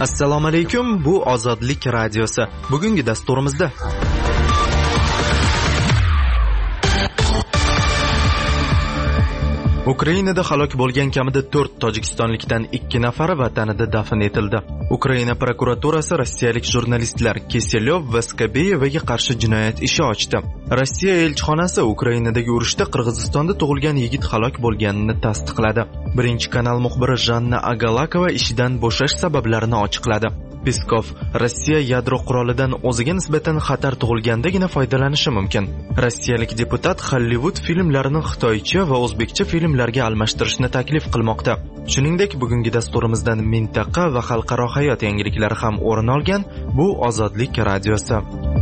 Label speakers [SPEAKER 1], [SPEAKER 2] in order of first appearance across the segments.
[SPEAKER 1] Assalomu alaykum, bu Ozodlik radiosi. Bugungi dasturimizda Ukrainada halok bo'lgan kamida 4 tojikistonlikdan 2 nafari vatanida dafn etildi. Ukraina prokuraturasi rossiyalik jurnalistlar Kiselyov va Skabeyevaga qarshi jinoyat ishi ochdi. Rossiya elchixonasi Ukrainadagi urushda Qirg'izistonda tug'ilgan yigit halok bo'lganini tasdiqladi. Birinchi kanal muxbiri Janna Agalakova ishidan bo'shash sabablarini ochiqladi. Peskov: Rossiya yadro qurolidan o'ziga nisbatan xatar tug'ilgandagina foydalanishi mumkin. Rossiyalik deputat Hollywood filmlarini xitoycha va o'zbekcha filmlarga almashtirishni taklif qilmoqda. Shuningdek, bugungi dasturimizdan mintaqa va xalqaro hayot yangiliklari ham o'rin olgan. Bu Ozodlik radiosi.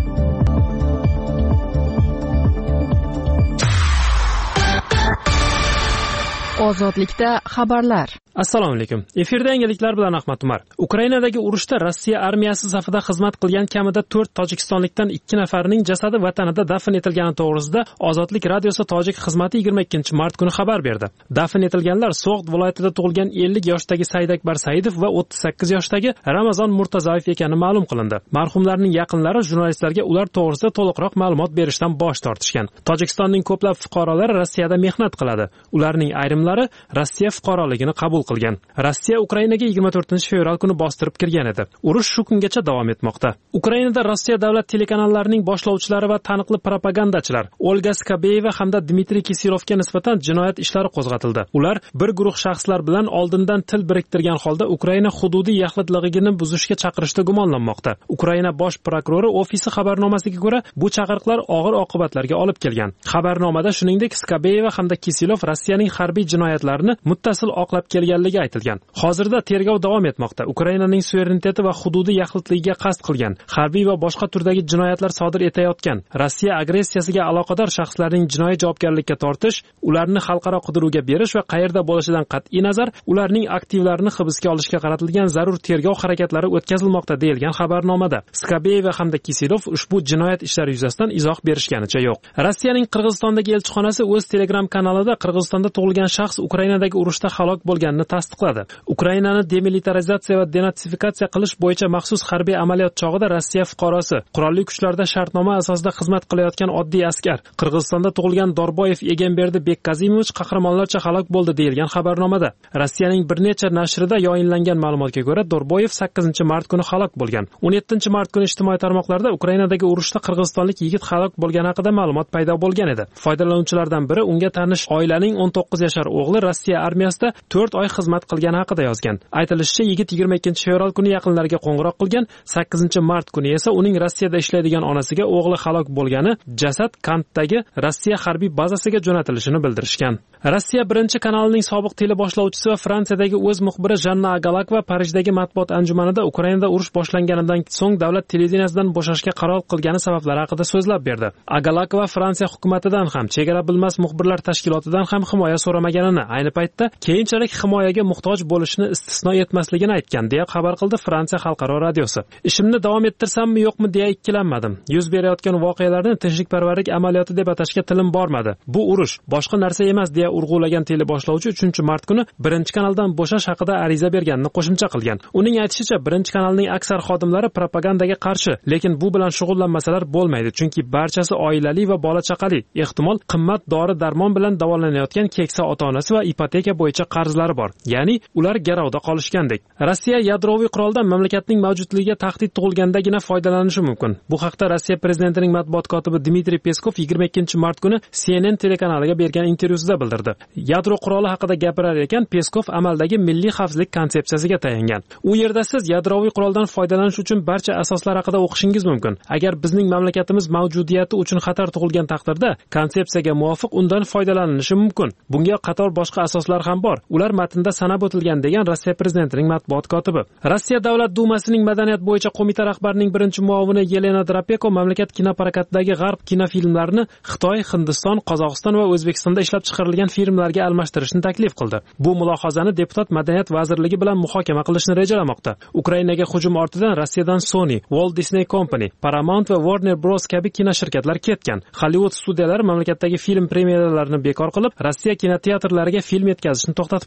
[SPEAKER 2] Ozodlikda xabarlar.
[SPEAKER 3] Assalomu alaykum. Efirda yangiliklar bilan Ahmad Umar. Ukrainadagi urushda Rossiya armiyasi safida xizmat qilgan kamida 4 tojikistonlikdan 2 nafarining jasadi vatanida dafn etilgani to'g'risida Ozodlik radiosi tojik xizmati 22-mart kuni xabar berdi. Dafn etilganlar So'g'd viloyatida tug'ilgan 50 yoshdagi Saidakbar Saidov va 38 yoshdagi Ramazon Murtazoyev ekani ma'lum qilindi. Marhumlarning yaqinlari jurnalistlarga ular to'g'risida to'liqroq ma'lumot berishdan bosh tortishgan. Tojikistonning ko'plab fuqarolari Rossiyada mehnat qiladi. Ularning ayrimlari Rossiya fuqaroligini qabul qilgan. Rossiya Ukrainaga 24-fevral kuni bostirib kirgan edi. Urush shu kungacha davom etmoqda. Ukrainada Rossiya davlat telekanallarining boshlovchilari va taniqli propagandachilar Olga Skabeyeva hamda Dmitriy Kiselyovga nisbatan jinoyat ishlari qo'zg'atildi. Ular bir guruh shaxslar bilan oldindan til biriktirgan holda Ukraina hududiy yaxlitligini buzishga chaqirishda gumonlanmoqda. Ukraina bosh prokurori ofisi xabarnomasiga ko'ra, bu chaqiriqlar og'ir oqibatlarga olib kelgan. Xabarnomada shuningdek Skabeyeva hamda Kiselyov Rossiyaning harbiy jinoyatlarini muttasil oqlab kelganligi aytilgan. Hozirda tergov davom etmoqda. Ukrainaning suvereniteti va hududiy yaxlitligiga qasd qilgan, harbiy va boshqa turdagi jinoyatlar sodir etayotgan, Rossiya agressiyasiga aloqador shaxslarning jinoiy javobgarlikka tortish, ularni xalqaro qidiruvga berish va qayerda bo'lishidan qat'iy nazar, ularning aktivlarini hibsga olishga qaratilgan zarur tergov harakatlari o'tkazilmoqda deyilgan xabarnomada. Skabeyeva hamda Kiselyov ushbu jinoyat ishlari yuzasidan izoh berishganicha yo'q. Rossiyaning Qirg'izistondagi elchixonasi o'z Telegram kanalida Qirg'izistonda tug'ilgan shaxs Ukrainadagi urushda halok bo'lganini tasdiqladi. Ukrainani demilitarizatsiya va denatsifikatsiya qilish bo'yicha maxsus harbiy amaliyot chog'ida Rossiya fuqarosi, qurolli kuchlarda shartnoma asosida xizmat qilayotgan oddiy askar, Qirg'izistonda tug'ilgan Dorboyev Egenberdi Bekkazimovich qahramonlarcha halok bo'ldi deyilgan xabarnomada. Rossiyaning bir necha nashrida yoyinlangan ma'lumotga ko'ra, Dorboyev 8-mart kuni halok bo'lgan. 17-mart kuni ijtimoiy tarmoqlarda Ukrainadagi urushda qirg'izistonlik yigit halok bo'lgani haqida ma'lumot paydo bo'lgan edi. Foydalanuvchilardan biri unga tanish oilaning 19 yashar o'g'li Rossiya armiyasida 4 oy xizmat qilgani haqida yozgan. Aytilishicha, yigit 22-fevral kuni yaqinlariga qo'ng'iroq qilgan, 8-mart kuni esa uning Rossiyada ishlaydigan onasiga o'g'li halok bo'lgani, jasad Kantdagi Rossiya harbiy bazasiga jo'natilishini bildirishgan. Rossiya birinchi kanalining sobiq teleboshlovchisi va Fransiyadagi o'z muxbiri Janna Agalakova Parijdagi matbuot anjumanida Ukrainada urush boshlanganidan so'ng davlat televideniyasidan bo'shashga qaror qilgani sabablari haqida so'zlab berdi. Agalakova Fransiya hukumatidan ham, chegara bilmas muxbirlar tashkilotidan ham himoya so'ramaganini, ayni paytda keyinchalik himoyaga muhtoj bo'lishini istisno etmasligini aytgan, deya xabar qildi Fransiya xalqaro radiosi. Ishimni davom ettirsammi yo'qmi deya ikkilanmadim. Yuz berayotgan voqealarni tinchlikparvarlik amaliyoti deb atashga tilim bormadi. Bu urush boshqa narsa emas deya urg'ulagan teleboshlovchi 3-mart kuni birinchi kanaldan bo'shash haqida ariza berganini qo'shimcha qilgan. Uning aytishicha, birinchi kanalning aksar xodimlari propagandaga qarshi, lekin bu bilan shug'ullanmasalar bo'lmaydi, chunki barchasi oilali va bola chaqali. Ehtimol qimmat dori-darmon bilan davolanayotgan keksa ota-onasi va ipoteka bo'yicha qarzlari bor. Ya'ni ular garovda qolishgandek. Rossiya yadroviy quroldan mamlakatning mavjudligiga tahdid tug'ilgandagina foydalanishi mumkin. Bu haqda Rossiya prezidentining matbuot kotibi Dmitriy Peskov 22-mart kuni CNN telekanaliga bergan intervyusida bildirdi. Yadro quroli haqida gapirar ekan, Peskov amaldagi milliy xavfsizlik konsepsiyasiga tayangan. U yerda siz yadroviy quroldan foydalanish uchun barcha asoslar haqida o'qishingiz mumkin. Agar bizning mamlakatimiz mavjudiyati uchun xatar tug'ilgan taqdirda, konsepsiyaga muvofiq undan foydalanishi mumkin. Bunga qator boshqa asoslar ham bor. Ular matnda sanab o'tilgan, degan Rossiya prezidentining matbuot kotibi. Rossiya Davlat dumasining madaniyat bo'yicha qo'mita rahbarining birinchi muovini Yelena Drapeko mamlakat kinoprokatidagi g'arb kinofilmlarini Xitoy, Hindiston, Qozog'iston va O'zbekistonda ishlab chiqarilgan filmlarga almashtirishni taklif qildi. Bu mulohazani deputat madaniyat vazirligi bilan muhokama qilishni rejalamoqda. Ukrainaga hujum ortidan Rossiyadan Sony, Walt Disney Company, Paramount va Warner Bros kabi kino shirkatlar ketgan. Hollywood studiyalari mamlakatdagi film premyeralarini bekor qilib, Rossiya kinoteatrlariga film yetkazishni to'xtatib qo'yishgan.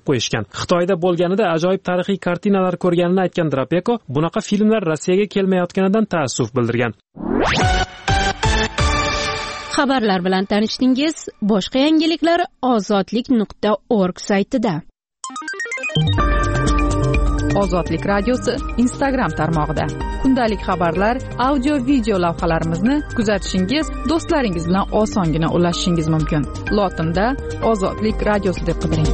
[SPEAKER 3] qilgan. Xitoyda bo'lganida ajoyib tarixiy kartinalar ko'rganini aytgan Drapeko, bunaqa filmlar Rossiyaga kelmayotganidan taassuf bildirgan.
[SPEAKER 2] Xabarlar bilan tanishdingiz. Boshqa yangiliklar ozodlik.org saytida.
[SPEAKER 4] Ozodlik radiosi Instagram tarmog'ida. Kundalik xabarlar, audio, video lavhalarimizni kuzatishingiz, do'stlaringiz bilan osongina ulashishingiz mumkin. Lotinda Ozodlik radiosi deb qidiring.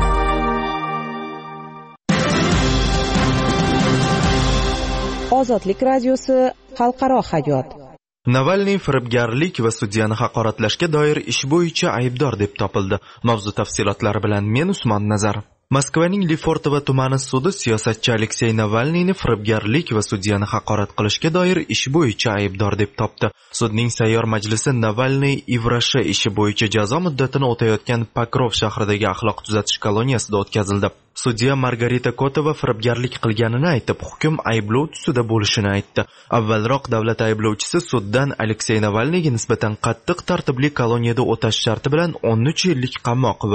[SPEAKER 5] Ozodlik radiosi xalqaro hayot.
[SPEAKER 1] Navalniy firibgarlik va sudyani haqoratlashga doir ish bo'yicha aybdor deb topildi. Mavzu tafsilotlari bilan men Usmon Nazarov. Moskvaning Lefortovo tumani sudi siyosatchi Aleksey Navalniyni firibgarlik va sudyani haqorat qilishga doir ish bo'yicha aybdor deb topdi. Sudning sayyor majlisi Navalniy Ivrashi ishi bo'yicha jazo muddatini o'tayotgan Pokrov shahridagi axloq tuzatish koloniyasida o'tkazildi. Sudya Margarita Kotova firibgarlik qilganini aytib, hukm ayblov tusida bo'lishini aytdi. Avvalroq davlat ayblovchisi suddan Aleksey Navalniyga nisbatan qattiq tartibli koloniyada o'tash sharti bilan 13 yillik qamoq va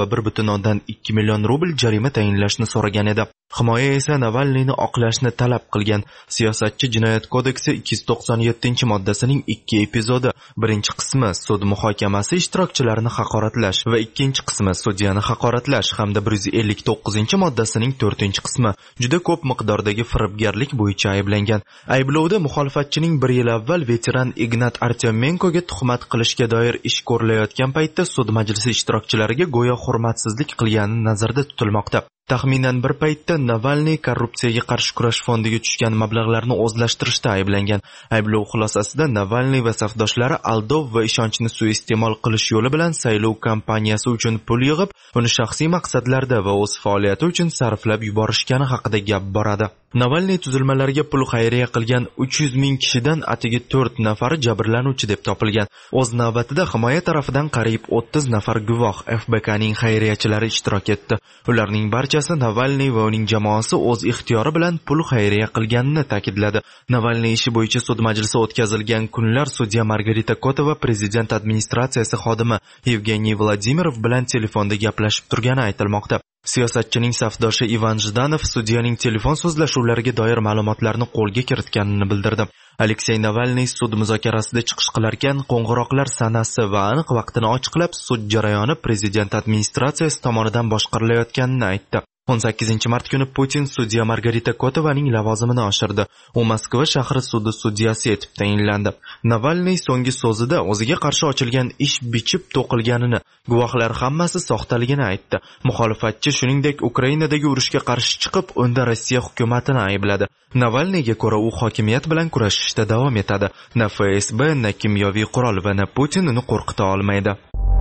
[SPEAKER 1] 1,2 million rubl jarima tayinlashni so'ragan edi. Himoya esa Navalniyni oqlashni talab qilgan. Siyosatchi Jinoyat kodeksi 297-moddasining 2 epizodi. Birinchi qismi sud muhokamasi ishtirokchilarini haqoratlash va ikkinchi qismi sudyani haqoratlash hamda 159-moddasining 4-qismi juda ko'p miqdordagi firibgarlik bo'yicha ayblangan. Ayblovda muxolifatchining 1 yil avval veteran Ignat Artyomenkoga tuhmat qilishga doir ish ko'rilayotgan paytda sud majlisi ishtirokchilariga go'yo hurmatsizlik qilgani nazarda tutilmoqda. Taxminan bir paytda Navalniy korrupsiyaga qarshi kurash fondiga tushgan mablag'larni o'zlashtirishda ayblangan. Ayblov xulosasida Navalniy va safdoshlari aldov va ishonchni suiiste'mol qilish yo'li bilan saylov kampaniyasi uchun pul yig'ib, uni shaxsiy maqsadlarda va o'z faoliyati uchun sarflab yuborishgani haqida gap boradi. Navalniy tuzilmalariga pul xayriya qilgan 300 ming kishidan atigi 4 nafari jabrlanuvchi deb topilgan. O'z navbatida himoya tarafidan qariyb 30 nafar guvoh FBKning xayriyachilari ishtirok etdi. Ularning barchasi Navalniy va uning jamoasi o'z ixtiyori bilan pul xayriya qilganini ta'kidladi. Navalniy ishi bo'yicha sud majlisi o'tkazilgan kunlar sudya Margarita Kotova prezident administratsiyasi xodimi Evgeniy Vladimirov bilan telefonda gaplashib turgani aytilmoqda. Siyosatchining safdoshi Ivan Jdanov sudyaning telefon so'zlashuvlariga doir ma'lumotlarni qo'lga kiritganini bildirdi. Aleksey Navalniy sud muzokarasida chiqish qilarkan, qo'ng'iroqlar sanasi va aniq vaqtini ochiqlab, sud jarayoni prezident administratsiyasi tomonidan boshqarilayotganini aytdi. 18 mart kuni Putin sudya Margarita Kotovaning lavozimini oshirdi. U Moskva shahri sudi sudyasi etib tayinlandi. Navalniy so'nggi so'zida o'ziga qarshi ochilgan ish bichib to'qilganini, guvohlar hammasi soxtaligini aytdi. Muxolifatchi shuningdek Ukrainadagi urushga qarshi chiqib, unda Rossiya hukumatini aybladi. Navalniyga ko'ra u hokimiyat bilan kurashishda davom etadi. Na FSB, na kimyoviy qurol va na Putin uni qo'rqita olmaydi.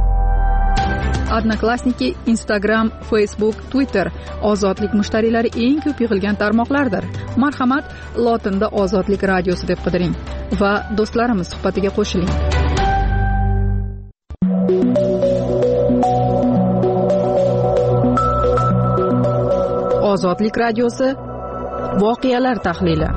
[SPEAKER 4] Odnoklassniki, Instagram, Facebook, Twitter ozodlik mushtariylari eng ko'p yig'ilgan tarmoqlardir. Marhamat, lotinda Ozodlik radiosi deb qidiring va do'stlarimiz suhbatiga qo'shiling. Ozodlik radiosi voqealar tahlili.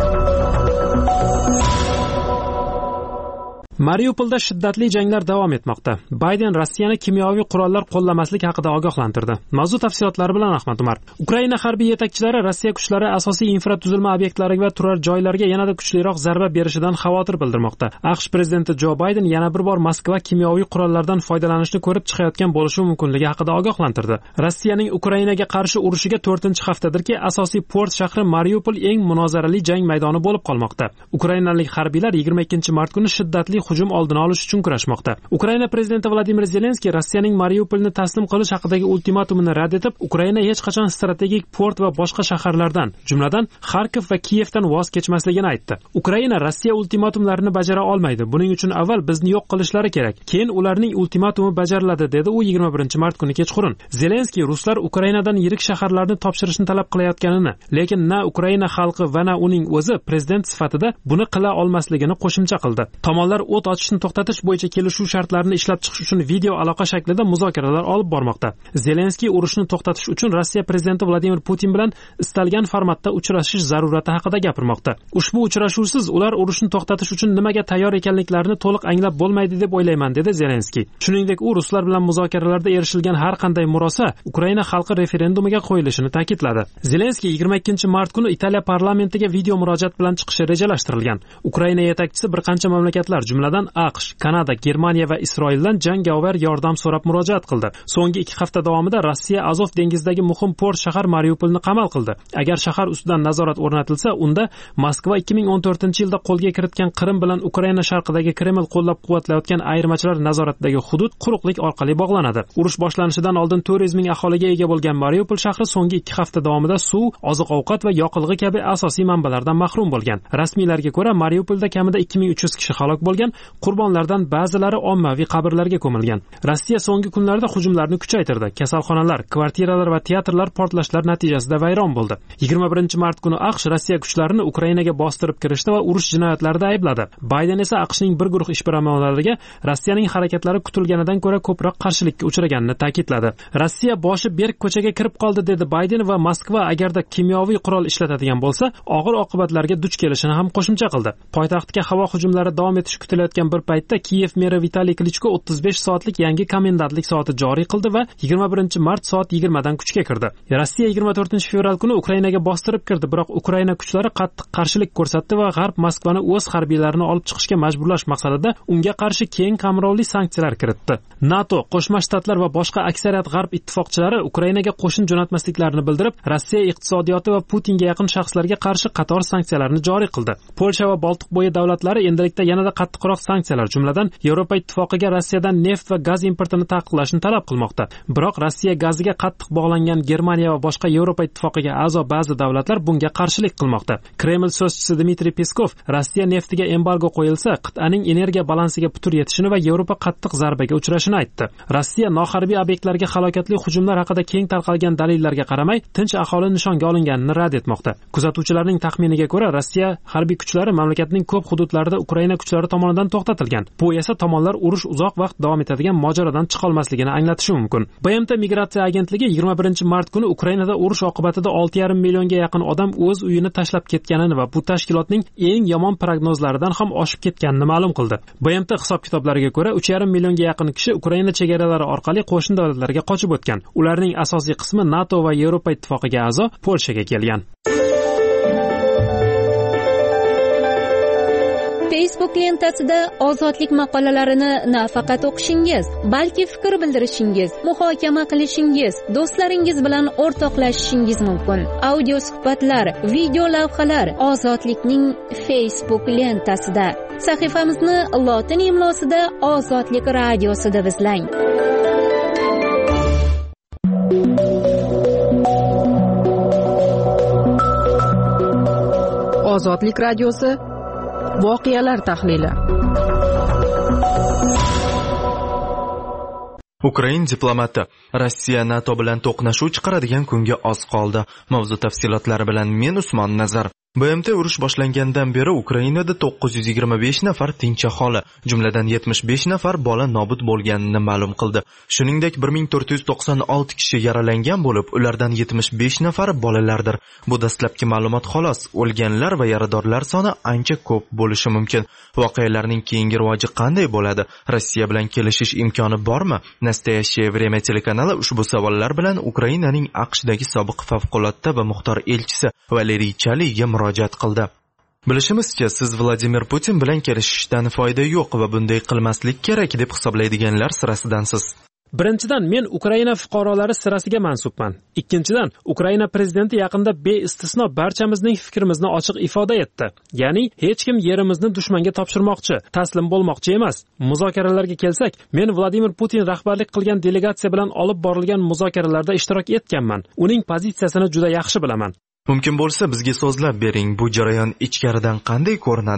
[SPEAKER 3] Mariupolda shiddatli janglar davom etmoqda. Bayden Rossiyani kimyoviy qurollar qo'llamaslik haqida ogohlantirdi. Mavzu tafsilotlari bilan Ahmad Umar. Ukraina harbiy yetakchilari Rossiya kuchlari asosiy infratuzilma obyektlariga va turar joylarga yanada kuchliroq zarba berishidan xavotir bildirmoqda. AQSh prezidenti Jo Bayden yana bir bor Moskva kimyoviy qurollardan foydalanishni ko'rib chiqayotgan bo'lishi mumkinligi haqida ogohlantirdi. Rossiyaning Ukrainaga qarshi urushiga 4-haftadirki asosiy port shahri Mariupol eng munozarali jang maydoni bo'lib qolmoqda. Ukrainalik harbiylar 22-mart kuni shiddatli hujum oldini olish uchun kurashmoqda. Ukraina prezidenti Vladimir Zelenskiy Rossiyaning Mariupolni taslim qilish haqidagi ultimatumini rad etib, Ukraina hech qachon strategik port va boshqa shaharlardan, jumladan Kharkiv va Kiyevdan voz kechmasligini aytdi. Ukraina Rossiya ultimatumlarini bajara olmaydi. Buning uchun avval bizni yo'q qilishlari kerak. Keyin ularning ultimatumi bajariladi, dedi u 21-mart kuni kechqurun. Zelenskiy ruslar Ukrainadan yirik shaharlarni topshirishni talab qilayotganini, lekin na Ukraina xalqi va na uning o'zi prezident sifatida buni qila olmasligini qo'shimcha qildi. Tomonlar o't ochishni to'xtatish bo'yicha kelishuv shartlarini ishlab chiqish uchun video aloqa shaklida muzokaralar olib bormoqda. Zelenskiy urushni to'xtatish uchun Rossiya prezidenti Vladimir Putin bilan istalgan formatda uchrashish zarurati haqida gapirmoqda. Ushbu uchrashuvsiz ular urushni to'xtatish uchun nimaga tayyor ekanliklarini to'liq anglab bo'lmaydi deb o'ylayman, dedi Zelenskiy. Shuningdek, u ruslar bilan muzokaralarda erishilgan har qanday murosa Ukraina xalqi referendumiga qo'yilishini ta'kidladi. Zelenskiy 22-mart kuni Italiya parlamentiga video murojaat bilan chiqishi rejalashtirilgan. Ukraina yetakchisi bir qancha mamlakatlar, jumladan AQSh, Kanada, Germaniya va Isroildan jangovar yordam so'rab murojaat qildi. So'nggi 2 hafta davomida Rossiya Azov dengizidagi muhim port shahar Mariupolni qamal qildi. Agar shahar ustidan nazorat o'rnatilsa, unda Moskva 2014-yilda qo'lga kiritgan Qrim bilan Ukraina sharqidagi Kreml qo'llab-quvvatlayotgan ayirmachilar nazoratidagi hudud quruqlik orqali bog'lanadi. Urush boshlanishidan oldin 400 ming aholiga ega bo'lgan Mariupol shahri so'nggi 2 hafta davomida suv, oziq-ovqat va yoqilg'i kabi asosiy manbalardan mahrum bo'lgan. Rasmiylarga ko'ra, Mariupolda kamida 2300 kishi halok bo'lgan, qurbonlardan ba'zilari ommaviy qabrlarga ko'milgan. Rossiya so'nggi kunlarda hujumlarni kuchaytirdi. Kasalxonalar, kvartiralar va teatrlar portlashlar natijasida vayron bo'ldi. 21-mart kuni AQSh Rossiya kuchlarini Ukrainaga bostirib kirishda va urush jinoyatlarida aybladi. Bayden esa AQShning bir guruh ishbilarmonlariga Rossiyaning harakatlari kutilganidan ko'ra ko'proq qarshilikka uchraganini ta'kidladi. Rossiya boshi berk ko'chaga kirib qoldi, dedi Bayden va Moskva agarda kimyoviy qurol ishlatadigan bo'lsa, og'ir oqibatlarga duch kelishini ham qo'shimcha qildi. Poytaxtga havo hujumlari davom etishi kutilayotgan bir paytda Kiyev meri Vitaliy Klichko 35 soatlik yangi komendantlik soati joriy qildi va 21-mart soat 20 dan kuchga kirdi. Rossiya 24-fevral kuni Ukrainaga bostirib kirdi, biroq Ukraina kuchlari qattiq qarshilik ko'rsatdi va G'arb Moskvani o'z harbiylarini olib chiqishga majburlash maqsadida unga qarshi keng qamrovli sanksiyalar kiritdi. NATO, Qo'shma Shtatlar va boshqa aksariyat G'arb ittifoqchilari Ukrainaga qo'shin jo'natmasliklarini bildirib, Rossiya iqtisodiyoti va Putinga yaqin shaxslarga qarshi qator sanksiyalarni joriy qildi. Polsha va Boltiqbo'yi davlatlari endilikda yanada qattiqroq sanksiyalar, jumladan Yevropa ittifoqiga Rossiyadan neft va gaz importini taqiqlashni talab qilmoqda. Biroq Rossiya gaziga qattiq bog'langan Germaniya va boshqa Yevropa ittifoqiga a'zo ba'zi davlatlar bunga qarshilik qilmoqda. Kreml so'zchisi Dmitriy Peskov Rossiya neftiga embargo qo'yilsa, qit'aning energiya balansiga putur yetishini va Yevropa qattiq zarbaga uchrashini aytdi. Rossiya noharbiy obyektlarga halokatli hujumlar haqida keng tarqalgan dalillarga qaramay, tinch aholi nishonga olinganini rad etmoqda. Kuzatuvchilarning taxminiga ko'ra, Rossiya harbiy kuchlari mamlakatning ko'p hududlarida Ukraina kuchlari tomonidan to'xtatilgan. Bu esa tomonlar urush uzoq vaqt davom etadigan mojarodan chiqa olmasligini anglatishi mumkin. BMT migratsiya agentligi 21-mart kuni Ukrainada urush oqibatida 6,5 millionga yaqin odam o'z uyini tashlab ketganini va bu tashkilotning eng yomon prognozlaridan ham oshib ketganini ma'lum qildi. BMT hisob-kitoblariga ko'ra 3,5 millionga yaqin kishi Ukraina chegaralari orqali qo'shni davlatlarga qochib o'tgan. Ularning asosiy qismi NATO va Yevropa ittifoqiga a'zo Polshaga kelgan.
[SPEAKER 2] Facebook lentasida ozodlik maqolalarini nafaqat o'qishingiz, balki fikr bildirishingiz, muhokama qilishingiz, do'stlaringiz bilan o'rtoqlashishingiz mumkin. Audio suhbatlar, video lavhalar Ozodlikning Facebook lentasida. Sahifamizni lotin imlosida Ozodlik radiosida izlang.
[SPEAKER 4] Ozodlik radiosi voqealar tahlili.
[SPEAKER 1] Ukraina diplomati Rossiya NATO bilan to'qnashuv chiqaradigan kunga oz qoldi. Mavzu tafsilotlari bilan men Usmon Nazar. BMT urush boshlangandan beri Ukrainada 925 nafar tinch aholi, jumladan 75 nafar bola nobud bo'lganini ma'lum qildi. Shuningdek, 1496 kishi yaralangan bo'lib, ulardan 75 nafari bolalardir. Bu dastlabki ma'lumot xolos. O'lganlar va yaradorlar soni ancha ko'p bo'lishi mumkin. Voqealarning keyingi rivoji qanday bo'ladi? Rossiya bilan kelishish imkoni bormi? Nastoyashye Vremya telekanali ushbu savollar bilan Ukrainaning AQShdagi sobiq favqulodda va muxtor elchisi Valeriy Chaliga murojaat qildi. Bilishimizcha, siz Vladimir Putin bilan kelishishdan foyda yo'q va bunday qilmaslik kerak deb hisoblaydiganlar sirasidansiz.
[SPEAKER 3] Birinchidan, men Ukraina fuqarolari sirasiga mansubman. Ikkinchidan, Ukraina prezidenti yaqinda beistisno barchamizning fikrimizni ochiq ifoda etdi. Ya'ni, hech kim yerimizni dushmanga topshirmoqchi, taslim bo'lmoqchi emas. Muzokaralarga kelsak, men Vladimir Putin rahbarlik qilgan delegatsiya bilan olib borilgan muzokaralarda ishtirok etganman. Uning pozitsiyasini juda yaxshi bilaman.
[SPEAKER 1] Mumkin bo'lsa, bizga so'zlab bering, bu jarayon ichkaridan qanday ko'rinadi?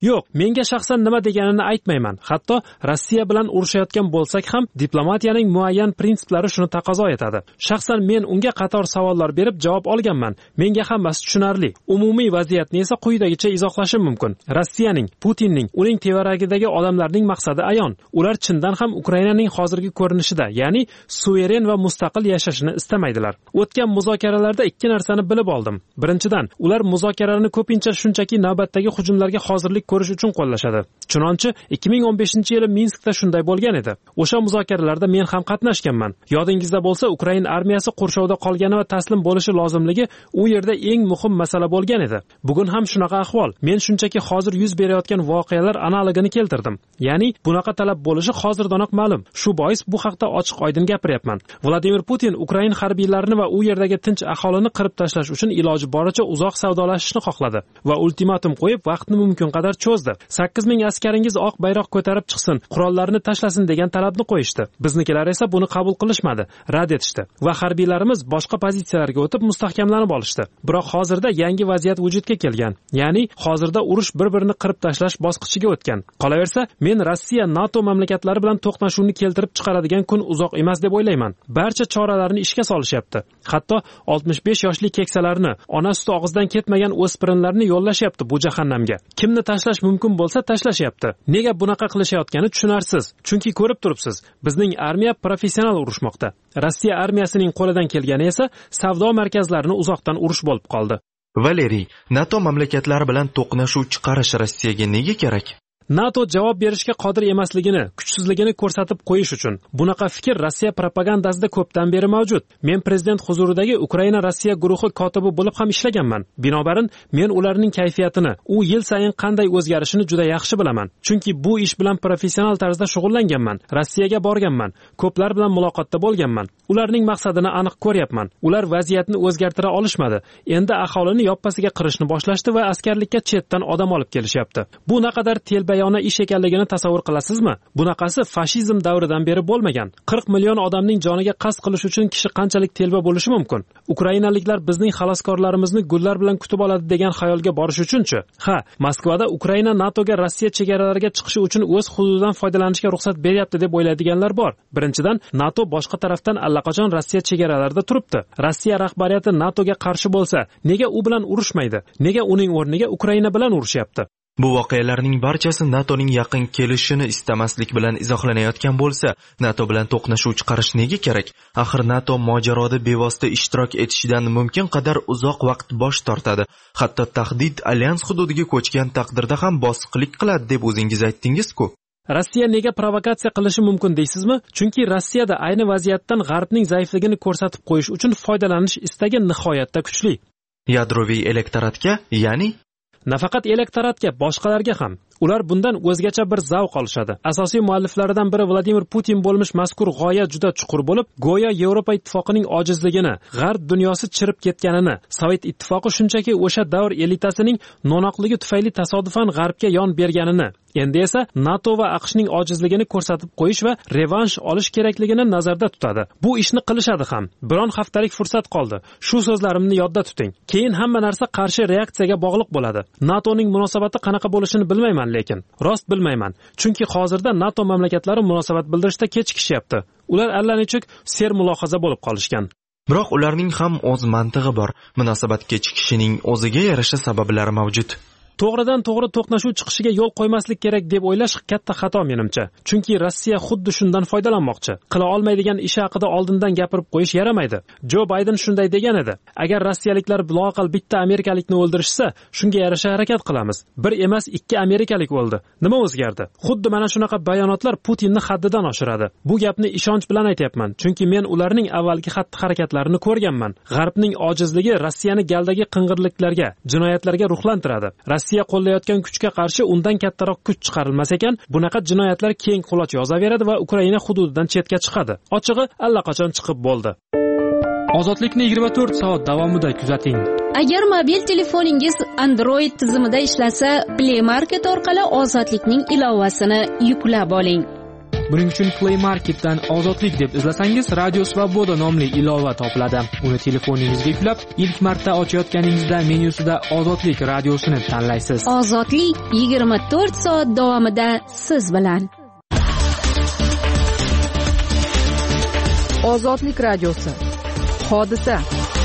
[SPEAKER 3] Yo'q, menga shaxsan nima deganini aytmayman. Hatto Rossiya bilan urushayotgan bo'lsak ham diplomatiyaning muayyan prinsiplari shuni taqozo etadi. Shaxsan men unga qator savollar berib javob olganman. Menga hammasi tushunarli. Umumiy vaziyatni esa quyidagicha izohlashim mumkin. Rossiyaning, Putinning, uning tevaragidagi odamlarning maqsadi ayon. Ular chindan ham Ukrainaning hozirgi ko'rinishida, ya'ni suveren va mustaqil yashashini istamaydilar. O'tgan muzokaralarda ikki narsani bilib oldim. Birinchidan, ular muzokaralarni ko'pincha shunchaki navbatdagi hujumlarga hozirlik ko'rish uchun qo'llashadi. Chunonchi 2015-yili Minskda shunday bo'lgan edi. O'sha muzokaralarda men ham qatnashganman. Yodingizda bo'lsa, Ukraina armiyasi qurshovda qolgani va taslim bo'lishi lozimligi u yerda eng muhim masala bo'lgan edi. Bugun ham shunaqa ahvol. Men shunchaki hozir yuz berayotgan voqealar analogini keltirdim. Ya'ni bunaqa talab bo'lishi hozirdanoq ma'lum. Shu bois bu haqda ochiq-oydin gapiryapman. Vladimir Putin Ukraina harbiylarini va u yerdagi tinch aholini qirib tashlash uchun iloji boricha uzoq savdolashishni xohladi va ultimatum qo'yib vaqtni mumkin qadar cho'zdi. 8000 askaringiz oq bayroq ko'tarib chiqsin, qurollarni tashlasin degan talabni qo'yishdi. Biznikilar esa buni qabul qilishmadi, rad etishdi va harbiylarimiz boshqa pozitsiyalarga o'tib mustahkamlanib olishdi. Biroq hozirda yangi vaziyat vujudga kelgan. Ya'ni hozirda urush bir-birini qirib tashlash bosqichiga o'tgan. Qolaversa, men Rossiya NATO mamlakatlari bilan to'qnashuvni keltirib chiqaradigan kun uzoq emas deb o'ylayman. Barcha choralarni ishga solishyapti. Hatto 65 yoshli keksalarni, ona suti og'izdan ketmagan o'spirinlarni yo'llashyapti bu jahannamga. Kimni tashlash mumkin bo'lsa tashlashyapti. Nega bunaqa qilishayotgani tushunarsiz. Chunki ko'rib turibsiz, bizning armiya professional urushmoqda. Rossiya armiyasining qo'lidan kelgani esa savdo markazlarini uzoqdan urush bo'lib qoldi.
[SPEAKER 1] Valeriy, NATO mamlakatlari bilan to'qnashuv chiqarish Rossiyaga nega kerak?
[SPEAKER 3] NATO javob berishga qodir emasligini, kuchsizligini ko'rsatib qo'yish uchun. Bunaqa fikr Rossiya propagandasida ko'pdan beri mavjud. Men prezident huzuridagi Ukraina Rossiya guruhi kotibi bo'lib ham ishlaganman. Binobarin, men ularning kayfiyatini, u yil sayin qanday o'zgarishini juda yaxshi bilaman. Chunki bu ish bilan professional tarzda shug'ullanganman. Rossiyaga borganman, ko'plar bilan muloqotda bo'lganman. Ularning maqsadini aniq ko'ryapman. Ular vaziyatni o'zgartira olishmadi. Endi aholini yoppasiga qirishni boshlashdi va askarlikka chetdan odam olib kelishyapti. Bu naqadar telbayona ish ekanligini tasavvur qilasizmi? Bunaqasi fashizm davridan beri bo'lmagan. 40 million odamning joniga qasd qilish uchun kishi qanchalik telba bo'lishi mumkin? Ukrainaliklar bizning xaloskorlarimizni gullar bilan kutib oladi degan xayolga borish uchunchi? Ha, Moskvada Ukraina NATOga Rossiya chegaralariga chiqishi uchun o'z hududidan foydalanishga ruxsat beryapti deb o'ylaydiganlar bor. Birinchidan, NATO boshqa tarafdan allaqachon Rossiya chegaralarida turibdi. Rossiya rahbariyati NATOga qarshi bo'lsa, nega u bilan urushmaydi? Nega uning o'rniga Ukraina bilan urushyapti?
[SPEAKER 1] Bu voqealarning barchasi NATOning yaqin kelishini istamaslik bilan izohlanayotgan bo'lsa, NATO bilan to'qnashuv chiqarish nega kerak? Axir NATO mojaroda bevosita ishtirok etishidan mumkin qadar uzoq vaqt bosh tortadi. Hatto tahdid alyans hududiga ko'chgan taqdirda ham bosiqlik qiladi deb o'zingiz aytdingiz-ku.
[SPEAKER 3] Rossiya nega provokatsiya qilishi mumkin deysizmi? Chunki Rossiyada ayni vaziyatdan G'arbning zaifligini ko'rsatib qo'yish uchun foydalanish istagi nihoyatda kuchli.
[SPEAKER 1] Yadroviy elektoratga, ya'ni
[SPEAKER 3] nafaqat elektoratga, boshqalarga ham. Ular bundan o'zgacha bir zavq olishadi. Asosiy mualliflaridan biri Vladimir Putin bo'lmish mazkur g'oya juda chuqur bo'lib, go'yo Yevropa ittifoqining ojizligini, G'arb dunyosi chirib ketganini, Sovet ittifoqi shunchaki o'sha davr elitasining no'noqligi tufayli tasodifan G'arbga yon berganini, endi esa NATO va AQShning ojizligini ko'rsatib qo'yish va revansh olish kerakligini nazarda tutadi. Bu ishni qilishadi ham. Biron haftalik fursat qoldi. Shu so'zlarimni yodda tuting. Keyin hamma narsa qarshi reaksiyaga bog'liq bo'ladi. NATOning munosabati qanaqa bo'lishini bilmayman, lekin rost bilmayman. Chunki hozirda NATO mamlakatlari munosabat bildirishda kechikishyapti. Ular allanechuk sermulohaza bo'lib qolishgan.
[SPEAKER 1] Biroq ularning ham o'z mantig'i bor. Munosabat kechikishining o'ziga yarasha sabablari mavjud.
[SPEAKER 3] To'g'ridan to'g'ri to'qnashuv chiqishiga yo'l qo'ymaslik kerak deb o'ylash katta xato menimcha. Chunki Rossiya xuddi shundan foydalanmoqchi. Qila olmaydigan ish haqida oldindan gapirib qo'yish yaramaydi. Jo Bayden shunday degan edi. Agar rossiyaliklar loaqal bitta amerikalikni o'ldirishsa, shunga yarasha harakat qilamiz. Bir emas, 2 amerikalik o'ldi. Nima o'zgardi? Xuddi mana shunaqa bayonotlar Putinni haddidan oshiradi. Bu gapni ishonch bilan aytayapman, chunki men ularning avvalgi xatti-harakatlarini ko'rganman. G'arbning ojizligi Rossiyani galdagi qing'irliklarga, jinoyatlarga ruhlantiradi. Rossiya qo'llayotgan kuchga qarshi undan kattaroq kuch chiqarilmas ekan, bunaqa jinoyatlar keng quloch yozaveradi va Ukraina hududidan chetga chiqadi. Ochig'i allaqachon chiqib bo'ldi. Ozodlikni 24 soat davomida kuzating.
[SPEAKER 2] Agar mobil telefoningiz Android tizimida ishlasa, Play Market orqali Ozodlikning ilovasini yuklab oling.
[SPEAKER 3] Buning uchun Play Marketdan Ozodlik deb izlasangiz, Radio Svoboda nomli ilova topiladi. Uni telefoningizga yuklab, ilk marta ochayotganingizda menyusida Ozodlik radiosini tanlaysiz.
[SPEAKER 2] Ozodlik 24 soat davomida siz bilan.
[SPEAKER 4] Ozodlik radiosi. Hodisa.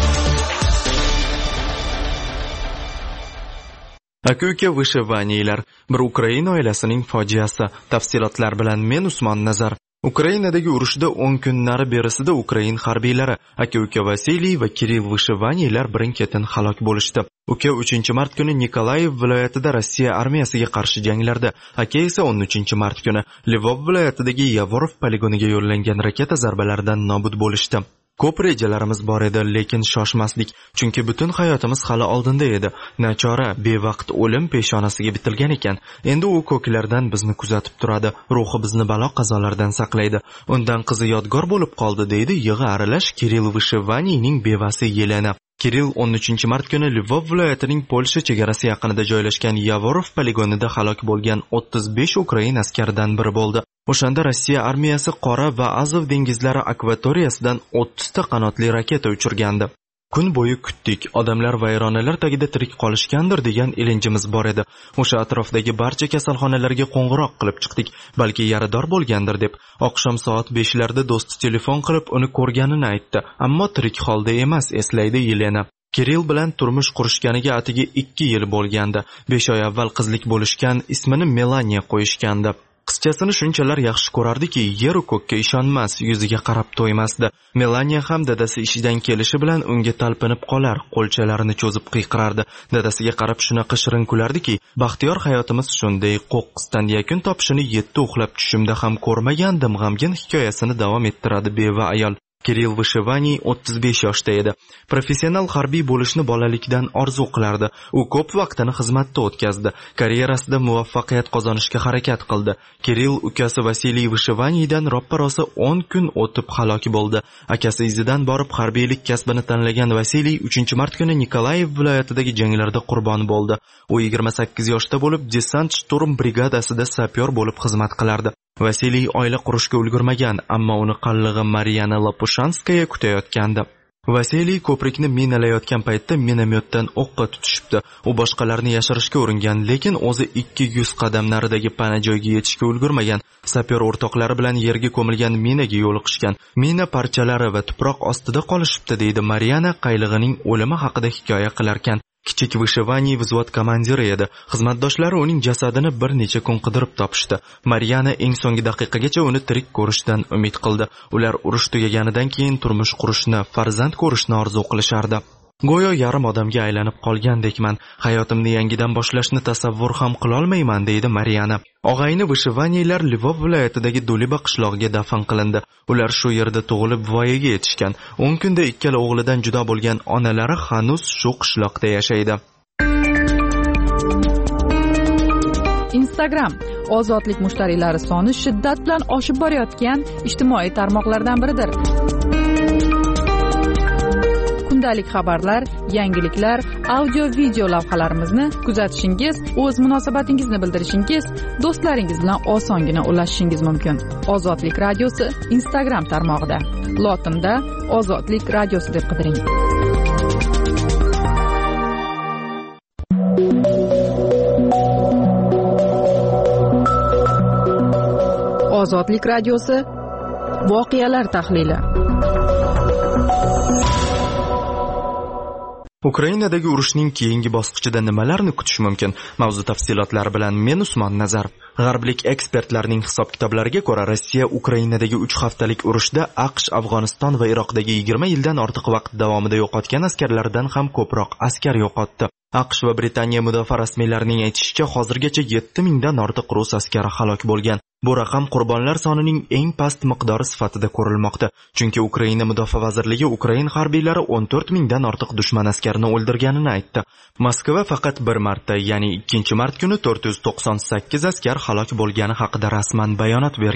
[SPEAKER 1] Aka-uka vyshivaniylar, bir Ukraina oilasining fojiasi. Tafsilotlar bilan men Usmon Nazar. Ukrainadagi urushda 10 kunlari berisida Ukrain harbiylari aka-uka Vasiliy va Kirill Vyshivaniylar birin-ketin halok bo'lishdi. Uka 3-mart kuni Nikolayev viloyatida Rossiya armiyasiga qarshi janglarda, aka esa 13-mart kuni Lvov viloyatidagi Yavorov poligoniga yo'llangan raketa zarbalaridan nobud bo'lishdi. Ko'p rejalarimiz bor edi, lekin shoshmasdik, chunki butun hayotimiz hali oldinda edi. Nachora, bevaqt o'lim peshonasiga bitilgan ekan. Endi u ko'klardan bizni kuzatib turadi, ruhi bizni balo qazolardan saqlaydi. Undan qizi yodgor bo'lib qoldi, deydi yig'i aralash Kirill Vyshivaniyning bevasi Yelena. Kirill 13-mart kuni Lvov viloyatining Polsha chegarasi yaqinida joylashgan Yavorov poligonida halok bo'lgan 35 Ukrain askaridan biri bo'ldi. O'shanda Rossiya armiyasi Qora va Azov dengizlari akvatoriyasidan 30 ta qanotli raketa uchirgandi. Kun bo'yi kutdik, odamlar vayronalar tagida tirik qolishgandir degan ilinjimiz bor edi. O'sha atrofdagi barcha kasalxonalarga qo'ng'iroq qilib chiqdik, balki yarador bo'lgandir deb. Oqshom soat 5larda do'sti telefon qilib uni ko'rganini aytdi, ammo tirik holda emas, eslaydi Yelena. Kirill bilan turmush qurishganiga atigi 2 yil bo'lgandi. 5 oy avval qizlik bo'lishgan, ismini Melaniya qo'yishgandi. Qizchasini shunchalar yaxshi ko'rardiki, yer ko'kka ishonmas, yuziga qarab to'ymasdi. Melaniya ham dadasi ishidan kelishi bilan unga talpinib qolar, qo'lchalarini cho'zib qiyqirardi. Dadasiga qarab shunaqa shirin kulardiki, baxtiyor hayotimiz shunday qo'qqisdan yakun topishini 7 uxlab tushimda ham ko'rmagandim, g'amgin hikoyasini davom ettiradi beva ayol. Kirill Vyshivaniy 35 yoshda edi. Professional harbiy bo'lishni bolalikdan orzu qilardi. U ko'p vaqtini xizmatda o'tkazdi. Karyerasida muvaffaqiyat qozonishga harakat qildi. Kirill ukasi Vasiliy Vyshivaniydan roppa-rosa 10 kun o'tib halok bo'ldi. Akasi izidan borib harbiylik kasbini tanlagan Vasiliy 3-mart kuni Nikolayev viloyatidagi janglarda qurbon bo'ldi. U 28 yoshda bo'lib desant shturm brigadasida sapyor bo'lib xizmat qilardi. Vasiliy oila qurishga ulgurmagan, ammo uni qallig'i Mariana Lopushanskaya kutayotgandi. Vasiliy ko'prikni minalayotgan paytda minomyotdan o'qqa tutishibdi. U boshqalarni yashirishga uringan, lekin o'zi 200 qadam naridagi pana joyga yetishga ulgurmagan. Sapyor o'rtoqlari bilan yerga ko'milgan minaga yo'liqishgan. Mina parchalari va tuproq ostida qolishibdi, deydi Mariana qaylig'ining o'limi haqida hikoya qilarkan. Kichik Vyshivaniy vзвод komandiri edi. Xizmatdoshlari uning jasadini bir necha kun qidirib topishdi. Mariana eng so'nggi daqiqagacha uni tirik ko'rishdan umid qildi. Ular urush tugaganidan keyin turmush qurishni, farzand ko'rishni orzu qilishardi. Go'yo yarim odamga aylanib qolgandekman. Hayotimni yangidan boshlashni tasavvur ham qila olmayman, deydi Mariana. Og'ayni Vyshivaniylar Lvov viloyatidagi Duliba qishlog'iga dafn qilindi. Ular shu yerda tug'ilib voyaga yetishgan. 10 kunda ikkala o'g'lidan judo bo'lgan onalari hanuz shu qishloqda yashaydi.
[SPEAKER 4] Instagram ozodlik mushtariylari soni shiddat bilan oshib borayotgan ijtimoiy tarmoqlardan biridir. Kundalik xabarlar, yangiliklar, audio-video lavhalarimizni kuzatishingiz, o'z munosabatingizni bildirishingiz, do'stlaringiz bilan osongina ulashishingiz mumkin. Ozodlik radiosi Instagram tarmog'ida. Lotinda Ozodlik radiosi deb qidiring. Ozodlik radiosi voqealar tahlili.
[SPEAKER 1] Ukrainadagi urushning keyingi bosqichida nimalarni kutish mumkin? Mavzu tafsilotlari bilan men Usmon Nazar. G'arblik ekspertlarning hisob-kitoblariga ko'ra, Rossiya Ukrainadagi 3 haftalik urushda AQSh, Afg'oniston va Iroqdagi 20 yildan ortiq vaqt davomida yo'qotgan askarlardan ham ko'proq askar yo'qotdi. AQSh va Britaniya mudofaa rasmiylarining aytishicha, hozirgacha 7000 dan ortiq rus askari halok bo'lgan. Bu raqam qurbonlar sonining eng past miqdori sifatida ko'rilmoqda. Chunki Ukraina mudofaa vazirligi Ukrain harbiylari 14000 dan ortiq dushman askarini o'ldirganini aytdi. Moskva faqat bir marta, ya'ni 2-mart kuni 498 askar halok bo'lgani haqida rasman bayonot bergan.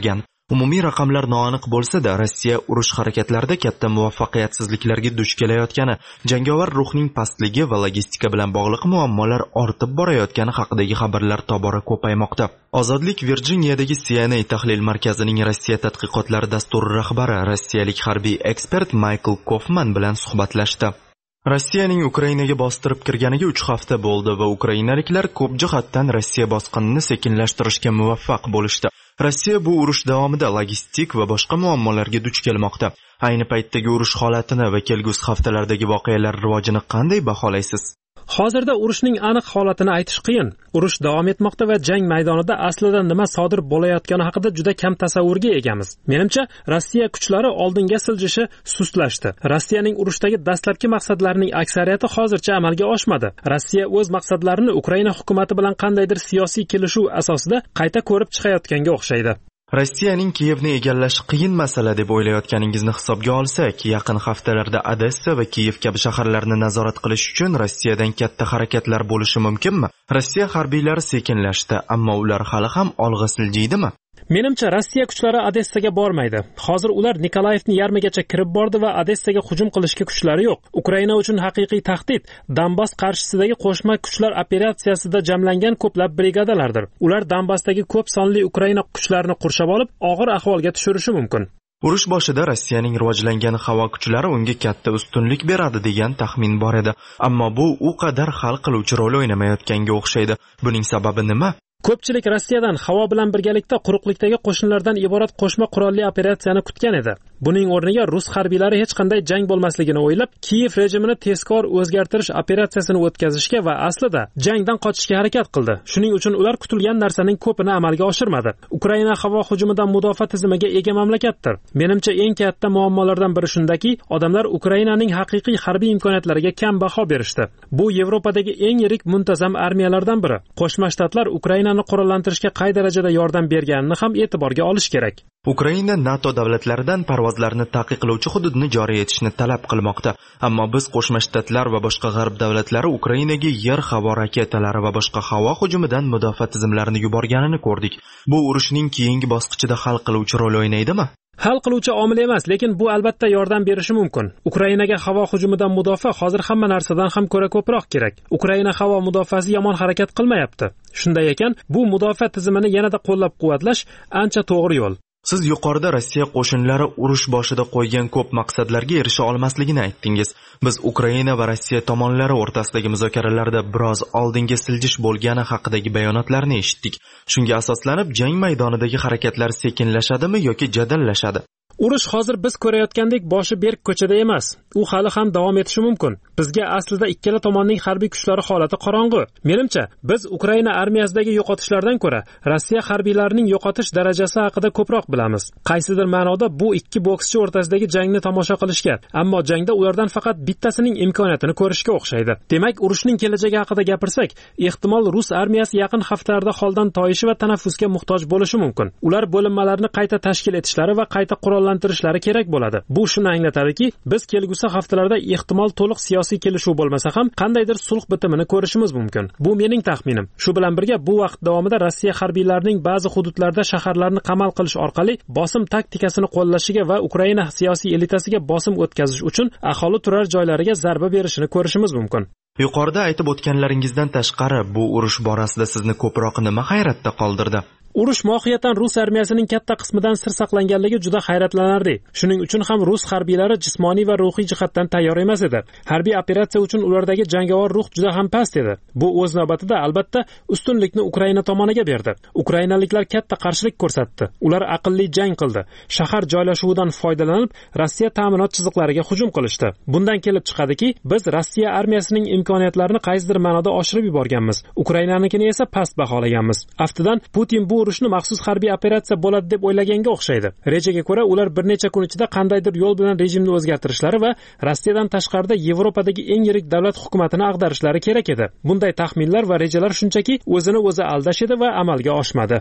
[SPEAKER 1] Umumiy raqamlar noaniq bo'lsa-da, Rossiya urush harakatlarida katta muvaffaqiyatsizliklarga duch kelayotgani, jangovar ruhning pastligi va logistika bilan bog'liq muammolar ortib borayotgani haqidagi xabarlar tobora ko'paymoqda. Ozodlik Virjiniyadagi CNA tahlil markazining Rossiya tadqiqotlari dasturi rahbari, rossiyalik harbiy ekspert Michael Kofman bilan suhbatlashdi. Rossiyaning Ukrainaga bostirib kirganiga 3 hafta bo'ldi va ukrainaliklar ko'p jihatdan Rossiya bosqinini sekinlashtirishga muvaffaq bo'lishdi. Rossiya bu urush davomida logistik va boshqa muammolarga duch kelmoqda. Ayni paytdagi urush holatini va kelgusi haftalardagi voqealar rivojini qanday baholaysiz?
[SPEAKER 3] Hozirda urushning aniq holatini aytish qiyin. Urush davom etmoqda va jang maydonida aslida nima sodir bo'layotgani haqida juda kam tasavvurga egamiz. Menimcha, Rossiya kuchlari oldinga siljishi sustlashdi. Rossiyaning urushdagi dastlabki maqsadlarining aksariyati hozircha amalga oshmadi. Rossiya o'z maqsadlarini Ukraina hukumati bilan qandaydir siyosiy kelishuv asosida qayta ko'rib chiqayotganga o'xshaydi.
[SPEAKER 1] Rossiyaning Kiyevni egallash qiyin masala deb o'ylayotganingizni hisobga olsak, yaqin haftalarda Odessa va Kiyev kabi shaharlarni nazorat qilish uchun Rossiyadan katta harakatlar bo'lishi mumkinmi? Rossiya harbiylari sekinlashdi, ammo ular hali ham olg'a siljiydimi?
[SPEAKER 3] Menimcha, Rossiya kuchlari Odessaga bormaydi. Hozir ular Nikolayevni yarmigacha kirib bordi va Odessaga hujum qilishga kuchlari yo'q. Ukraina uchun haqiqiy tahdid Donbass qarshisidagi qo'shma kuchlar operatsiyasida jamlangan ko'plab brigadalardir. Ular Donbassdagi ko'p sonli Ukraina kuchlarini qurshab olib, og'ir ahvolga tushirishi mumkin.
[SPEAKER 1] Urush boshida Rossiyaning rivojlangan havo kuchlari unga katta ustunlik beradi degan taxmin bor edi, ammo bu u qadar hal qiluvchi rol o'ynamayotganga o'xshaydi. Buning sababi nima?
[SPEAKER 3] Ko'pchilik Rossiyadan havo bilan birgalikda quruqlikdagi qo'shinlardan iborat qo'shma qurolli operatsiyani kutgan edi. Buning o'rniga rus harbiylari hech qanday jang bo'lmasligini o'ylab, Kiyev rejimini tezkor o'zgartirish operatsiyasini o'tkazishga va aslida jangdan qochishga harakat qildi. Shuning uchun ular kutilgan narsaning ko'pini amalga oshirmadi. Ukraina havo hujumidan mudofaa tizimiga ega mamlakatdir. Menimcha, eng katta muammolardan biri shundaki, odamlar Ukrainaning haqiqiy harbiy imkoniyatlariga kam baho berishdi. Bu Yevropadagi eng yirik muntazam armiyalardan biri. Qo'shma Shtatlar Ukrainani qurollantirishga qay darajada yordam berganini ham e'tiborga olish kerak.
[SPEAKER 1] Ukraina NATO davlatlaridan parvozlarni taqiqlovchi hududni joriy etishni talab qilmoqda, ammo biz Qo'shma Shtatlar va boshqa g'arb davlatlari Ukrainaga yer-havo raketalari va boshqa havo hujumidan mudofaa tizimlarini yuborganini ko'rdik. Bu urushning keyingi bosqichida hal qiluvchi rol o'ynaydimi?
[SPEAKER 3] Hal qiluvchi omil emas, lekin bu albatta yordam berishi mumkin. Ukrainaga havo hujumidan mudofaa hozir hamma narsadan ham ko'ra ko'proq kerak. Ukraina havo mudofaasi yomon harakat qilmayapti. Shunday ekan, bu mudofaa tizimini yanada qo'llab-quvvatlash ancha to'g'ri yo'l.
[SPEAKER 1] Siz yuqorida Rossiya qo'shinlari urush boshida qo'ygan ko'p maqsadlarga erisha olmasligini aytdingiz. Biz Ukraina va Rossiya tomonlari o'rtasidagi muzokaralarda biroz oldinga siljish bo'lgani haqidagi bayonotlarni eshitdik. Shunga asoslanib, jang maydonidagi harakatlar sekinlashadimi yoki jadallashadi?
[SPEAKER 3] Urush hozir biz ko'rayotgandek boshi berk ko'chada emas. U hali ham davom etishi mumkin. Bizga aslida ikkala tomonning harbiy kuchlari holati qorong'u. Menimcha, biz Ukraina armiyasidagi yo'qotishlardan ko'ra Rossiya harbiylarining yo'qotish darajasi haqida ko'proq bilamiz. Qaysidir ma'noda bu ikki bokschi o'rtasidagi jangni tomosha qilishga, ammo jangda ulardan faqat bittasining imkoniyatini ko'rishga o'xshaydi. Demak, urushning kelajagi haqida gapirsak, ehtimol rus armiyasi yaqin haftalarda holdan toyishi va tanaffusga muhtoj bo'lishi mumkin. Ular bo'linmalarni qayta tashkil etishlari va qayta qurollantirishlari kerak bo'ladi. Bu shuni anglatadiki, biz kelgusi haftalarda ehtimol to'liq siyosiy kelishuv bo'lmasa ham qandaydir sulh bitimini ko'rishimiz mumkin. Bu mening taxminim. Shu bilan birga bu vaqt davomida Rossiya harbiylarining ba'zi hududlarda shaharlarni qamal qilish orqali bosim taktikasini qo'llashiga va Ukraina siyosiy elitasiga bosim o'tkazish uchun aholi turar joylariga zarba berishini ko'rishimiz mumkin.
[SPEAKER 1] Yuqorida aytib o'tganlaringizdan tashqari, bu urush borasida sizni ko'proq nima hayratda qoldirdi?
[SPEAKER 3] Urush mohiyatan rus armiyasining katta qismidan sir saqlanganligi juda hayratlanarli. Shuning uchun ham rus harbiylari jismoniy va ruhiy jihatdan tayyor emas edi. Harbiy operatsiya uchun ulardagi jangovar ruh juda ham past edi. Bu o'z navbatida albatta ustunlikni Ukraina tomoniga berdi. Ukrainaliklar katta qarshilik ko'rsatdi. Ular aqlli jang qildi. Shahar joylashuvidan foydalanib, Rossiya ta'minot chiziqlariga hujum qilishdi. Bundan kelib chiqadiki, biz Rossiya armiyasining imkoniyatlarini qaysidir ma'noda oshirib yuborganmiz. Ukrainanikini esa past baholaganmiz. Aftidan Putin bu urushni maxsus harbiy operatsiya bo'ladi deb o'ylaganga o'xshaydi. Rejaga ko'ra ular bir necha kun ichida qandaydir yo'l bilan rejimni o'zgartirishlari va Rossiyadan tashqarida Yevropadagi eng yirik davlat hukumatini ag'darishlari kerak edi. Bunday taxminlar va rejalar shunchaki o'zini o'zi aldash edi va amalga oshmadi.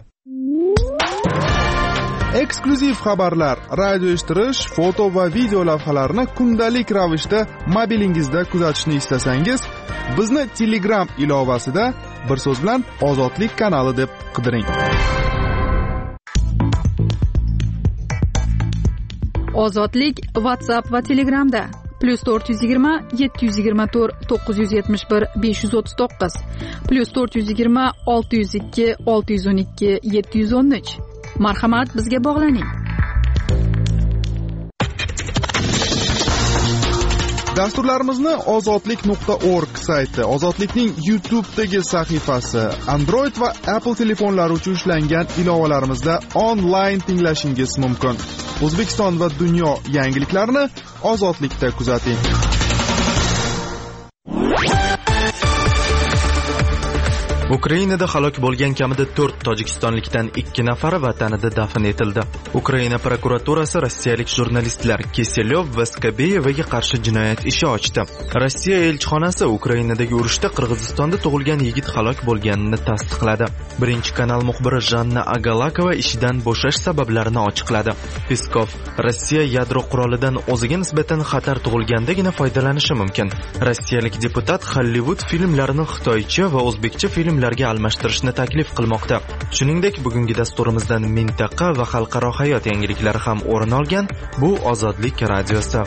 [SPEAKER 6] Eksklyuziv xabarlar, radio eshittirish, foto va video lavhalarni kundalik ravishda mobilingizda kuzatishni istasangiz, bizni Telegram ilovasida bir so'z bilan Ozodlik kanali deb qidiring.
[SPEAKER 4] Ozodlik WhatsApp va Telegramda +420 724 971 539 +420 602 612 713. Marhamat, bizga bog'laning.
[SPEAKER 6] Dasturlarimizni ozodlik.org sayti, Ozodlikning YouTube'dagi sahifasi, Android va Apple telefonlari uchun ishlangan ilovalarimizda onlayn tinglashingiz mumkin. O'zbekiston va dunyo yangiliklarini Ozodlikda kuzating.
[SPEAKER 1] Ukrainada halok bo'lgan kamida 4 tojikistonlikdan 2 nafari vatanida dafn etildi. Ukraina prokuraturasi rossiyalik jurnalistlar Kiselyov va Skabeyevaga qarshi jinoyat ishi ochdi. Rossiya elchixonasi Ukrainadagi urushda Qirg'izistonda tug'ilgan yigit halok bo'lganini tasdiqladi. Birinchi kanal muxbiri Janna Agalakova ishidan bo'shash sabablarini ochiqladi. Peskov: Rossiya yadro qurolidan o'ziga nisbatan xatar tug'ilgandagina foydalanishi mumkin. Rossiyalik deputat Hollywood filmlarini xitoycha va o'zbekcha filmlarga almashtirishni taklif qilmoqda. Shuningdek, bugungi dasturimizdan mintaqa va xalqaro hayot yangiliklari ham o'rin olgan. Bu Ozodlik radiosi.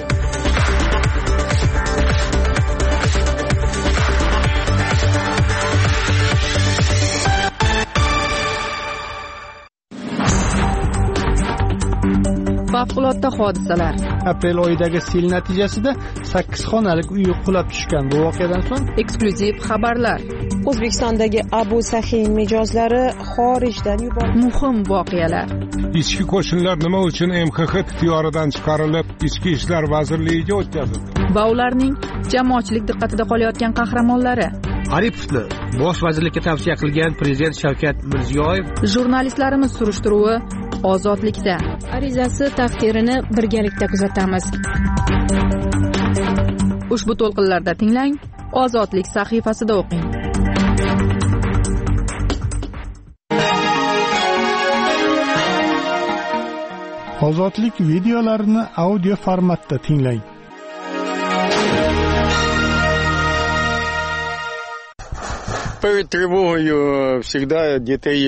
[SPEAKER 4] Favqulodda hodisalar.
[SPEAKER 7] Aprel oyidagi sel natijasida 8 xonalik uy qulab tushgan. Bu voqeadan so'ng
[SPEAKER 4] Eksklyuziv xabarlar.
[SPEAKER 5] O'zbekistondagi Abu Sahin mijozlari xorijdan yuborildi.
[SPEAKER 4] Muhim voqealar.
[SPEAKER 8] Ichki qo'shinlar nima uchun MXX ixtiyoridan chiqarilib, Ichki ishlar vazirligiga o'tkazildi?
[SPEAKER 4] Va ularning jamoatchilik diqqatida qolayotgan qahramonlari.
[SPEAKER 7] Aripovni bosh vazirlikka tavsiya qilgan prezident Shavkat Mirziyoyev.
[SPEAKER 4] Jurnalistlarimiz surishtiruvi Ozodlikda.
[SPEAKER 2] Arizasi taqdirini birgalikda kuzatamiz.
[SPEAKER 4] Ushbu to'lqinlarda tinglang, Ozodlik sahifasida o'qing.
[SPEAKER 7] Ozodlik videolarini audio formatda tinglang.
[SPEAKER 9] Перед тривогою всегда дітей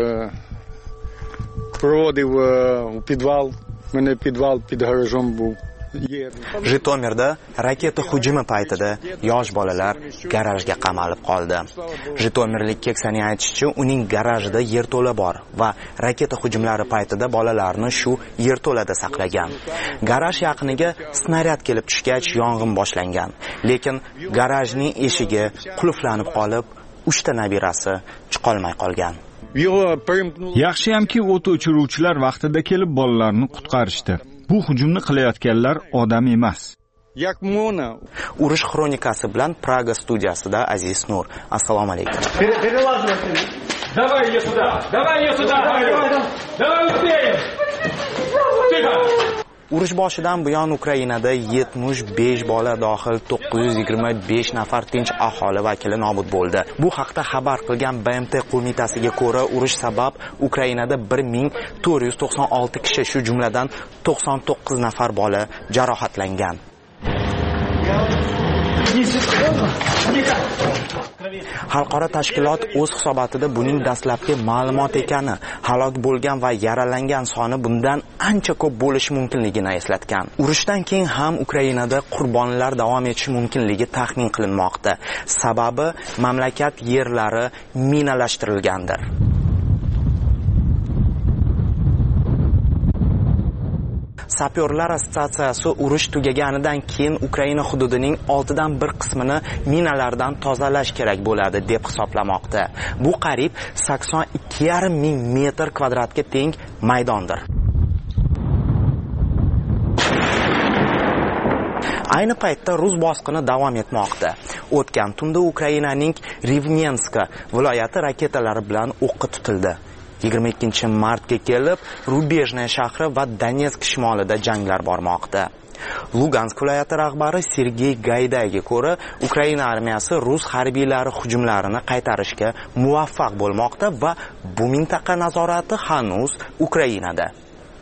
[SPEAKER 9] проводив у підвал. У мене підвал під гаражом був.
[SPEAKER 10] Jitomirda raketa hujumi paytida yosh bolalar garajga qamalib qoldi. Jitomirlik keksaning aytishicha, uning garajida yerto'la bor va raketa hujumlari paytida bolalarni shu yerto'lada saqlagan. Garaj yaqiniga snaryad kelib tushgach yong'in boshlangan, lekin garajning eshigi qulflanib qolib, 3 ta nabirasi chiqolmay qolgan.
[SPEAKER 11] Yaxshiyamki o't o'chiruvchilar vaqtida kelib bolalarni qutqarishdi. Bu hujumni qilayotganlar odam emas.
[SPEAKER 10] Urush xronikasi bilan Praga studiyasida Aziz Nur. Assalomu alaykum.
[SPEAKER 12] Давай ее сюда. Давай ее сюда. Давай успеем.
[SPEAKER 10] Urush boshidan buyon Ukrainada 75 bola dohil 925 nafar tinch aholi vakili nobud bo'ldi. Bu haqda xabar qilgan BMT qo'mitasiga ko'ra, urush sabab Ukrainada 1496 kishi, shu jumladan 99 nafar bola jarohatlangan. Xalqaro tashkilot o'z hisobotida buning dastlabki ma'lumot ekani, halok bo'lgan va yaralangan soni bundan ancha ko'p bo'lishi mumkinligini eslatgan. Urushdan keyin ham Ukrainada qurbonlar davom etishi mumkinligi taxmin qilinmoqda. Sababi mamlakat yerlari minalashtirilgandir. Sapyorlar assotsiatsiyasi urush tugaganidan keyin Ukraina hududining 6dan 1 qismini minalardan tozalash kerak bo'ladi deb hisoblamoqda. Bu qariyb 82,5 ming metr kvadratga teng maydondir. Ayni paytda rus bosqini davom etmoqda. O'tgan tunda Ukrainaning Rivnenska viloyati raketalari bilan o'qqa tutildi. 22-martga kelib Rubejnaya shahri va Donetsk shimolida janglar bormoqda. Lugansk viloyati rahbari Sergey Gaydayga ko'ra, Ukraina armiyasi rus harbiylari hujumlarini qaytarishga muvaffaq bo'lmoqda va bu mintaqa nazorati hanuz Ukrainada.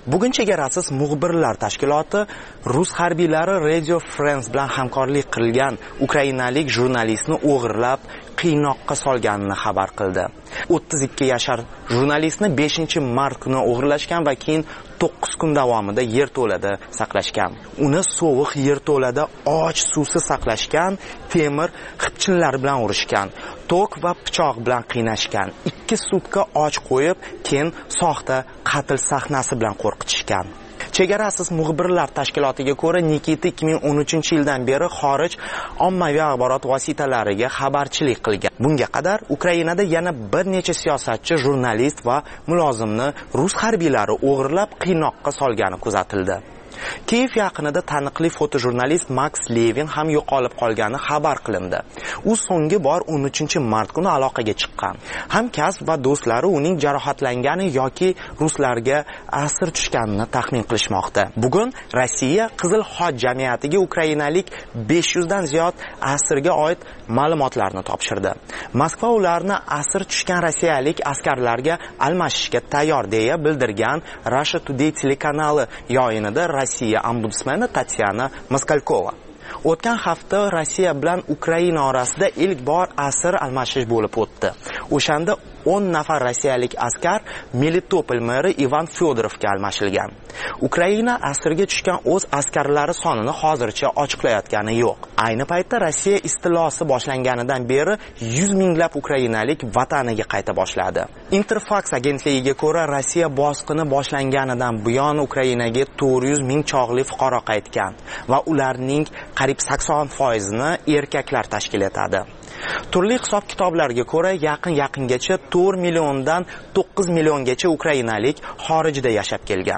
[SPEAKER 10] Bugun chegarasiz muxbirlar tashkiloti rus harbiylari Radio France bilan hamkorlik qilgan ukrainalik jurnalistni o'g'irlab qiynoqqa solganini xabar qildi. 32 yashar jurnalistni 5-mart kuni o'g'irlashgan va keyin 9 kun davomida yerto'lada saqlashgan. Uni sovuq yerto'lada och suvsiz saqlashgan, temir xipchinlar bilan urishgan, tok va pichoq bilan qiynashgan, 2 sutka och qo'yib, keyin soxta qatl sahnasi bilan qo'rqitishgan. Chegarasiz muxbirlar tashkilotiga ko'ra, Nikita 2013-yildan beri xorij ommaviy axborot vositalariga xabarchilik qilgan. Bunga qadar Ukrainada yana bir necha siyosatchi, jurnalist va mulozimni rus harbiylari o'g'irlab qiynoqqa solgani kuzatildi. Kiev yaqinida taniqli fotojurnalist Max Levin ham yo'qolib qolgani xabar qilindi. U so'nggi bor 13-mart kuni aloqaga chiqqan. Hamkasb va do'stlari uning jarohatlangani yoki ruslarga asir tushganini taxmin qilishmoqda. Bugun Rossiya Qizil Xoch jamiyatiga ukrainalik 500 dan ziyod asirga oid ma'lumotlarni topshirdi. Moskva ularni asir tushgan rossiyalik askarlarga almashishga tayyor deya bildirgan Russia Today telekanali yayinida Rossiya ombudsmani Tatyana Moskalkova. O'tgan hafta Rossiya bilan Ukraina orasida ilk bor asir almashish bo'lib o'tdi. O'shanda 10 nafar rossiyalik askar Melitopol meri Ivan Fyodorovga almashilgan. Ukraina asirga tushgan o'z askarlari sonini hozircha ochiqlayotgani yo'q. Ayni paytda Rossiya istilosi boshlanganidan beri 100 minglab ukrainalik vataniga qayta boshladi. Interfax agentligiga ko'ra, Rossiya bosqini boshlanganidan buyon Ukrainaga 400 ming chog'li fuqaro qaytgan va ularning qariyb 80%ni erkaklar tashkil etadi. Turli hisob-kitoblarga ko'ra, yaqingacha 4 milliondan 9 milliongacha ukrainalik xorijda yashab kelgan.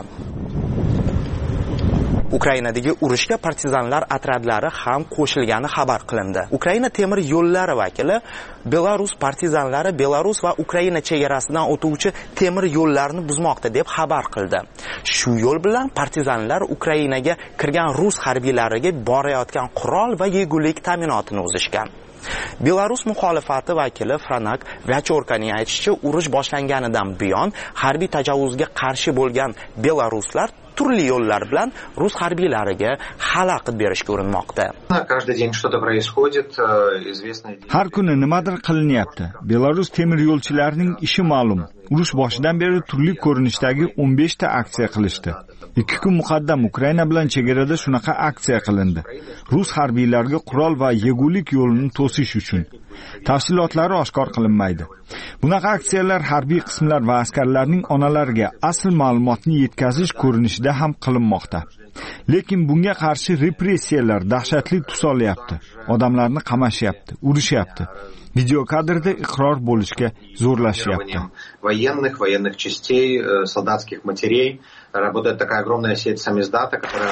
[SPEAKER 10] Ukrainadagi urushga partizanlar otryadlari ham qo'shilgani xabar qilindi. Ukraina temir yo'llari vakili Belarus partizanlari Belarus va Ukraina chegarasidan o'tuvchi temir yo'llarni buzmoqda deb xabar qildi. Shu yo'l bilan partizanlar Ukrainaga kirgan rus harbiylariga borayotgan qurol va yegulik ta'minotini uzishgan. Belarus muxolifati vakili Franak Vyachorkaning aytishicha, urush boshlanganidan buyon harbiy tajovuzga qarshi bo'lgan belaruslar turli yo'llar bilan rus harbiylariga xalaqit berishga urinmoqda.
[SPEAKER 11] Har kuni nimadir qilinyapti. Belarus temir yo'lchilarining ishi ma'lum. Urush boshidan beri turli ko'rinishdagi 15 ta aksiya qilishdi. 2 kun muqaddam Ukraina bilan chegarada shunaqa aksiya qilindi. Rus harbiylariga qurol va yegulik yo'lini to'sish uchun. Tafsilotlari oshkor qilinmaydi. Bunaqa aksiyalar harbiy qismlar va askarlarning onalariga asl ma'lumotni yetkazish ko'rinishida ham qilinmoqda. Lekin bunga qarshi repressiyalar dahshatli tus olyapti. Odamlarni qamashyapti, urishyapti. Video kadrda iqror bo'lishga zo'rlashyapti.
[SPEAKER 13] Военных частей, солдатских матерей. Работает такая огромная сеть самиздата, которая...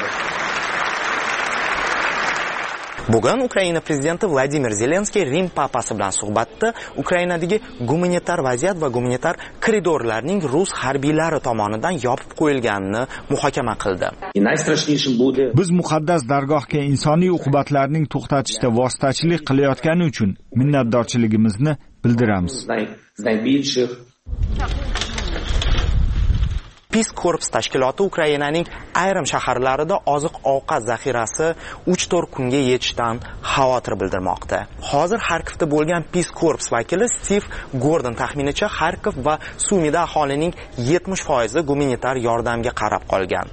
[SPEAKER 10] Bugun Ukraina prezidenti Vladimir Zelenskiy Rim papasi bilan suhbatda Ukrainadagi gumanitar vaziyat va gumanitar koridorlarning rus harbiylari tomonidan yopib qo'yilganini muhokama qildi.
[SPEAKER 11] Biz muqaddas dargohga insoniy uqubatlarning to'xtatishda vositachilik qilayotgani uchun minnatdorchiligimizni bildiramiz.
[SPEAKER 10] Peace Corps tashkiloti Ukrainaning ayrim shaharlarida oziq-ovqat zaxirasi 3-4 kunga yetishdan xavotir bildirmoqda. Hozir Xarkovda bo'lgan Peace Corps vakili Steve Gordon taxminicha Xarkov va Sumida aholining 70% gumanitar yordamga qarab qolgan.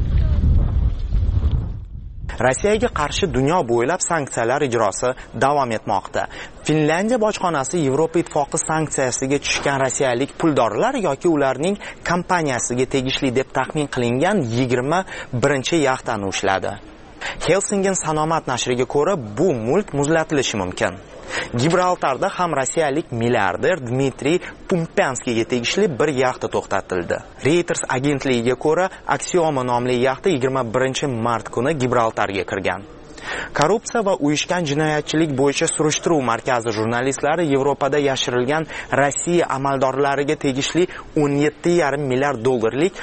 [SPEAKER 10] Rossiyaga qarshi dunyo bo'ylab sanksiyalar ijrosi davom etmoqda. Finlandiya bojxonasi Yevropa ittifoqi sanksiyasiga tushgan rossiyalik puldorlar yoki ularning kompaniyasiga tegishli deb taxmin qilingan 21 yaxtani ushladi. Helsingin Sanomat nashriga ko'ra, bu mulk muzlatilishi mumkin. Gibraltarda ham rossiyalik milliarder Dmitriy Pumpyanskiyga tegishli bir yaxta to'xtatildi. Reuters agentligiga ko'ra, Axioma nomli yaxta 21 mart kuni Gibraltarga kirgan. Korrupsiya va uyushgan jinoyatchilik bo'yicha surishtiruv markazi jurnalistlari Yevropada yashirilgan Rossiya amaldorlariga tegishli 17,5 milliard dollarlik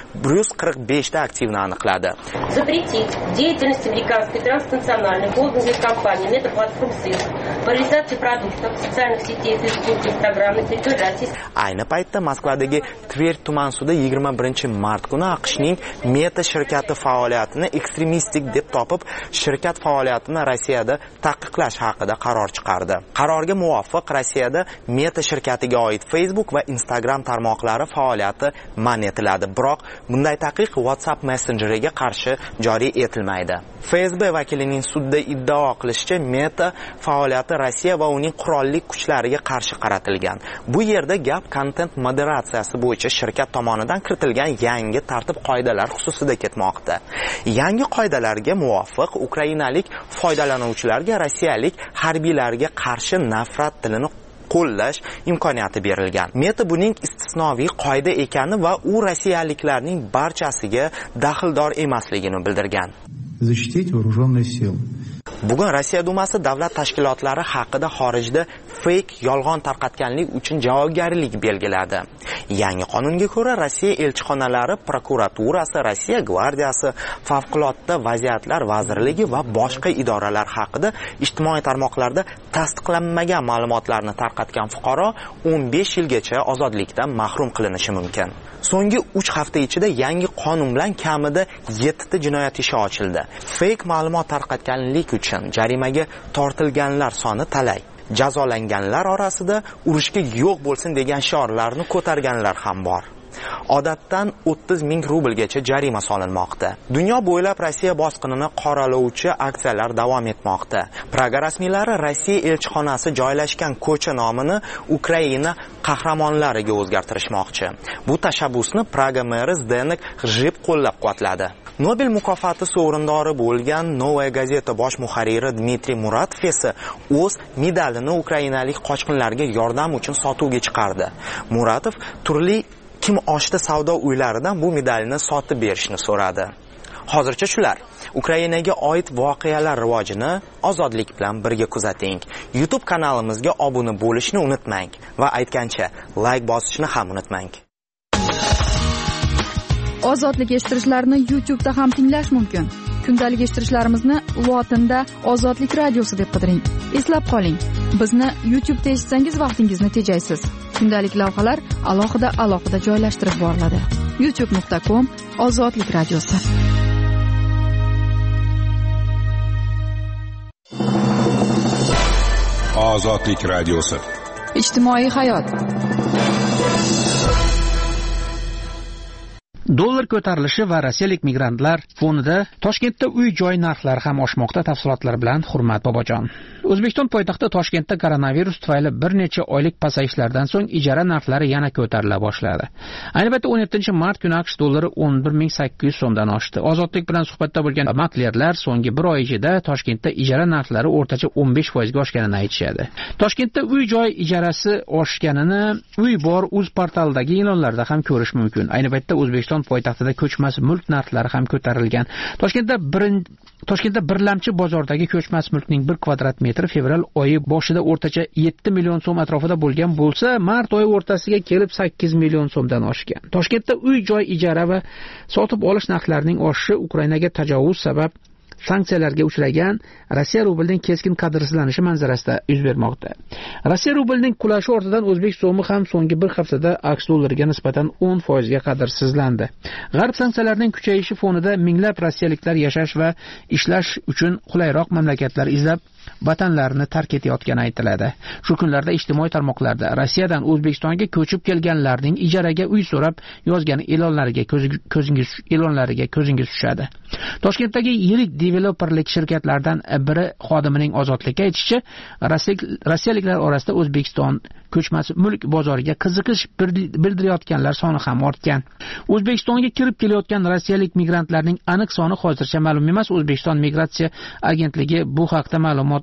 [SPEAKER 10] 145 ta aktivni aniqladi.
[SPEAKER 14] Запретить деятельность американской транснациональной холдинговой компании Metaplatform-Sys по реализации продуктов социальных сетей Facebook, Instagram на территории России.
[SPEAKER 10] Ayni paytda Moskvadagi Tver tuman sudi 21-mart kuni AQShning Meta shirkati faoliyatini ekstremistik deb topib, shirkat faoliyatini Rossiyada taqiqlash haqida qaror chiqardi. Qarorga muvofiq Rossiyada Meta shirkatiga oid Facebook va Instagram tarmoqlari faoliyati man etiladi. Biroq bunday taqiq WhatsApp Messenger'iga qarshi joriy etilmaydi. FSB vakilining sudda iddao qilishicha, Meta faoliyati Rossiya va uning qurolli kuchlariga qarshi qaratilgan. Bu yerda gap kontent moderatsiyasi bo'yicha shirkat tomonidan kiritilgan yangi tartib-qoidalar xususida ketmoqda. Yangi qoidalarga muvofiq ukrainalik foydalanuvchilarga rossiyalik harbiylarga qarshi nafrat tilini qo'llash imkoniyati berilgan. Meta buning istisnoviy qoida ekani va u rossiyaliklarning barchasiga daxldor emasligini bildirgan.
[SPEAKER 15] Защитить вооруженные силы.
[SPEAKER 10] Bugun Rossiya Dumasi davlat tashkilotlari haqida xorijda fake yolg'on tarqatganlik uchun javobgarlik belgiladi. Yangi qonunga ko'ra Rossiya elchixonalari, prokuraturasi, Rossiya gvardiyasi, favqulodda vaziyatlar vazirligi va boshqa idoralar haqida ijtimoiy tarmoqlarda tasdiqlanmagan ma'lumotlarni tarqatgan fuqaro 15 yilgacha ozodlikdan mahrum qilinishi mumkin. So'nggi 3 hafta ichida yangi qonun bilan kamida 7 ta jinoyat ishi ochildi. Fake ma'lumot tarqatganlik uchun jarimaga tortilganlar soni talay. Jazolanganlar orasida urushga yo'q bo'lsin degan shiorlarni ko'targanlar ham bor. Odatdan 30 ming rublgacha jarima solinmoqda. Dunyo bo'ylab Rossiya bosqinini qoralovchi aksiyalar davom etmoqda. Praga rasmiylari Rossiya elchixonasi joylashgan ko'cha nomini Ukraina qahramonlariga o'zgartirishmoqchi. Bu tashabbusni Praga meri Zdenek G'jib qo'llab-quvvatladi. Nobel mukofoti sovrindori bo'lgan Novaya gazeta bosh muharriri Dmitriy Muratov esa o'z medalini ukrainalik qochqinlarga yordam uchun sotuvga chiqardi. Muratov turli kim oshda savdo uylaridan bu medalni sotib berishni so'radi. Hozircha shular. Ukrainaga oid voqealar rivojini ozodlik bilan birga kuzating. YouTube kanalimizga obuna bo'lishni unutmang va aytgancha like bosishni ham unutmang.
[SPEAKER 4] Ozodlik eshittirishlarni YouTube'da ham tinglash mumkin. Kundalik eshittirishlarimizni lotinda Ozodlik radiosi deb qidiring. Eslab qoling, bizni YouTube'da eshitsangiz vaqtingizni tejaysiz. Kundalik lavhalar alohida joylashtirib boriladi. youtube.com Ozodlik radiosi.
[SPEAKER 8] Ozodlik radiosi.
[SPEAKER 4] Ijtimoiy hayot.
[SPEAKER 16] Dollar ko'tarilishi va rossiyalik migrantlar fonida Toshkentda uy-joy narxlari ham oshmoqda. Tafsilotlar bilan Hurmat Bobojon. O'zbekiston poytaxti Toshkentda koronavirus tufayli bir necha oylik pasayishlardan so'ng ijara narxlari yana ko'tarila boshladi. Ayni paytda 17-mart kuni AQSh dollari 11.800 so'mdan oshdi. Ozodlik bilan suhbatda bo'lgan maklerlar so'nggi bir oy ichida Toshkentda ijara narxlari o'rtacha 15% ga oshganini aytishadi. Toshkentda uy-joy ijarasi oshganini Uy bor uz portalidagi e'lonlarda ham ko'rish mumkin. Ayni paytda O'zbekiston poytaxtida ko'chmas mulk narxlari ham ko'tarilgan. Toshkentda birlamchi bozordagi ko'chmas mulkning 1 kvadrat metri fevral oyi boshida o'rtacha 7 million so'm atrofida bo'lgan bo'lsa, mart oyi o'rtasiga kelib 8 million so'mdan oshgan. Toshkentda uy-joy ijara va sotib olish narxlarining oshishi Ukrainaga tajovuz sabab sanksiyalarga uchragan Rossiya rublining keskin qadrsizlanishi manzarasida yuz bermoqda. Rossiya rublining qulashi ortidan o'zbek so'mi ham so'nggi bir haftada AQSh dollariga nisbatan 10% ga qadrsizlandi. G'arb sanksiyalarining kuchayishi fonida minglab rossiyaliklar yashash va ishlash uchun qulayroq mamlakatlar izlab vatanlarini tark etayotgani aytiladi. Shu kunlarda ijtimoiy tarmoqlarda Rossiyadan O'zbekistonga ko'chib kelganlarning ijaraga uy so'rab yozgan e'lonlariga ko'zingiz tushadi. Toshkentdagi yirik developerlik shirkatlaridan biri xodimining ozodlikka aytishicha, rossiyaliklar orasida O'zbekiston ko'chmas mulk bozoriga qiziqish bildirayotganlar soni ham ortgan. O'zbekistonga kirib kelayotgan rossiyalik migrantlarning aniq soni hozircha ma'lum emas. O'zbekiston migratsiya agentligi bu haqda ma'lumot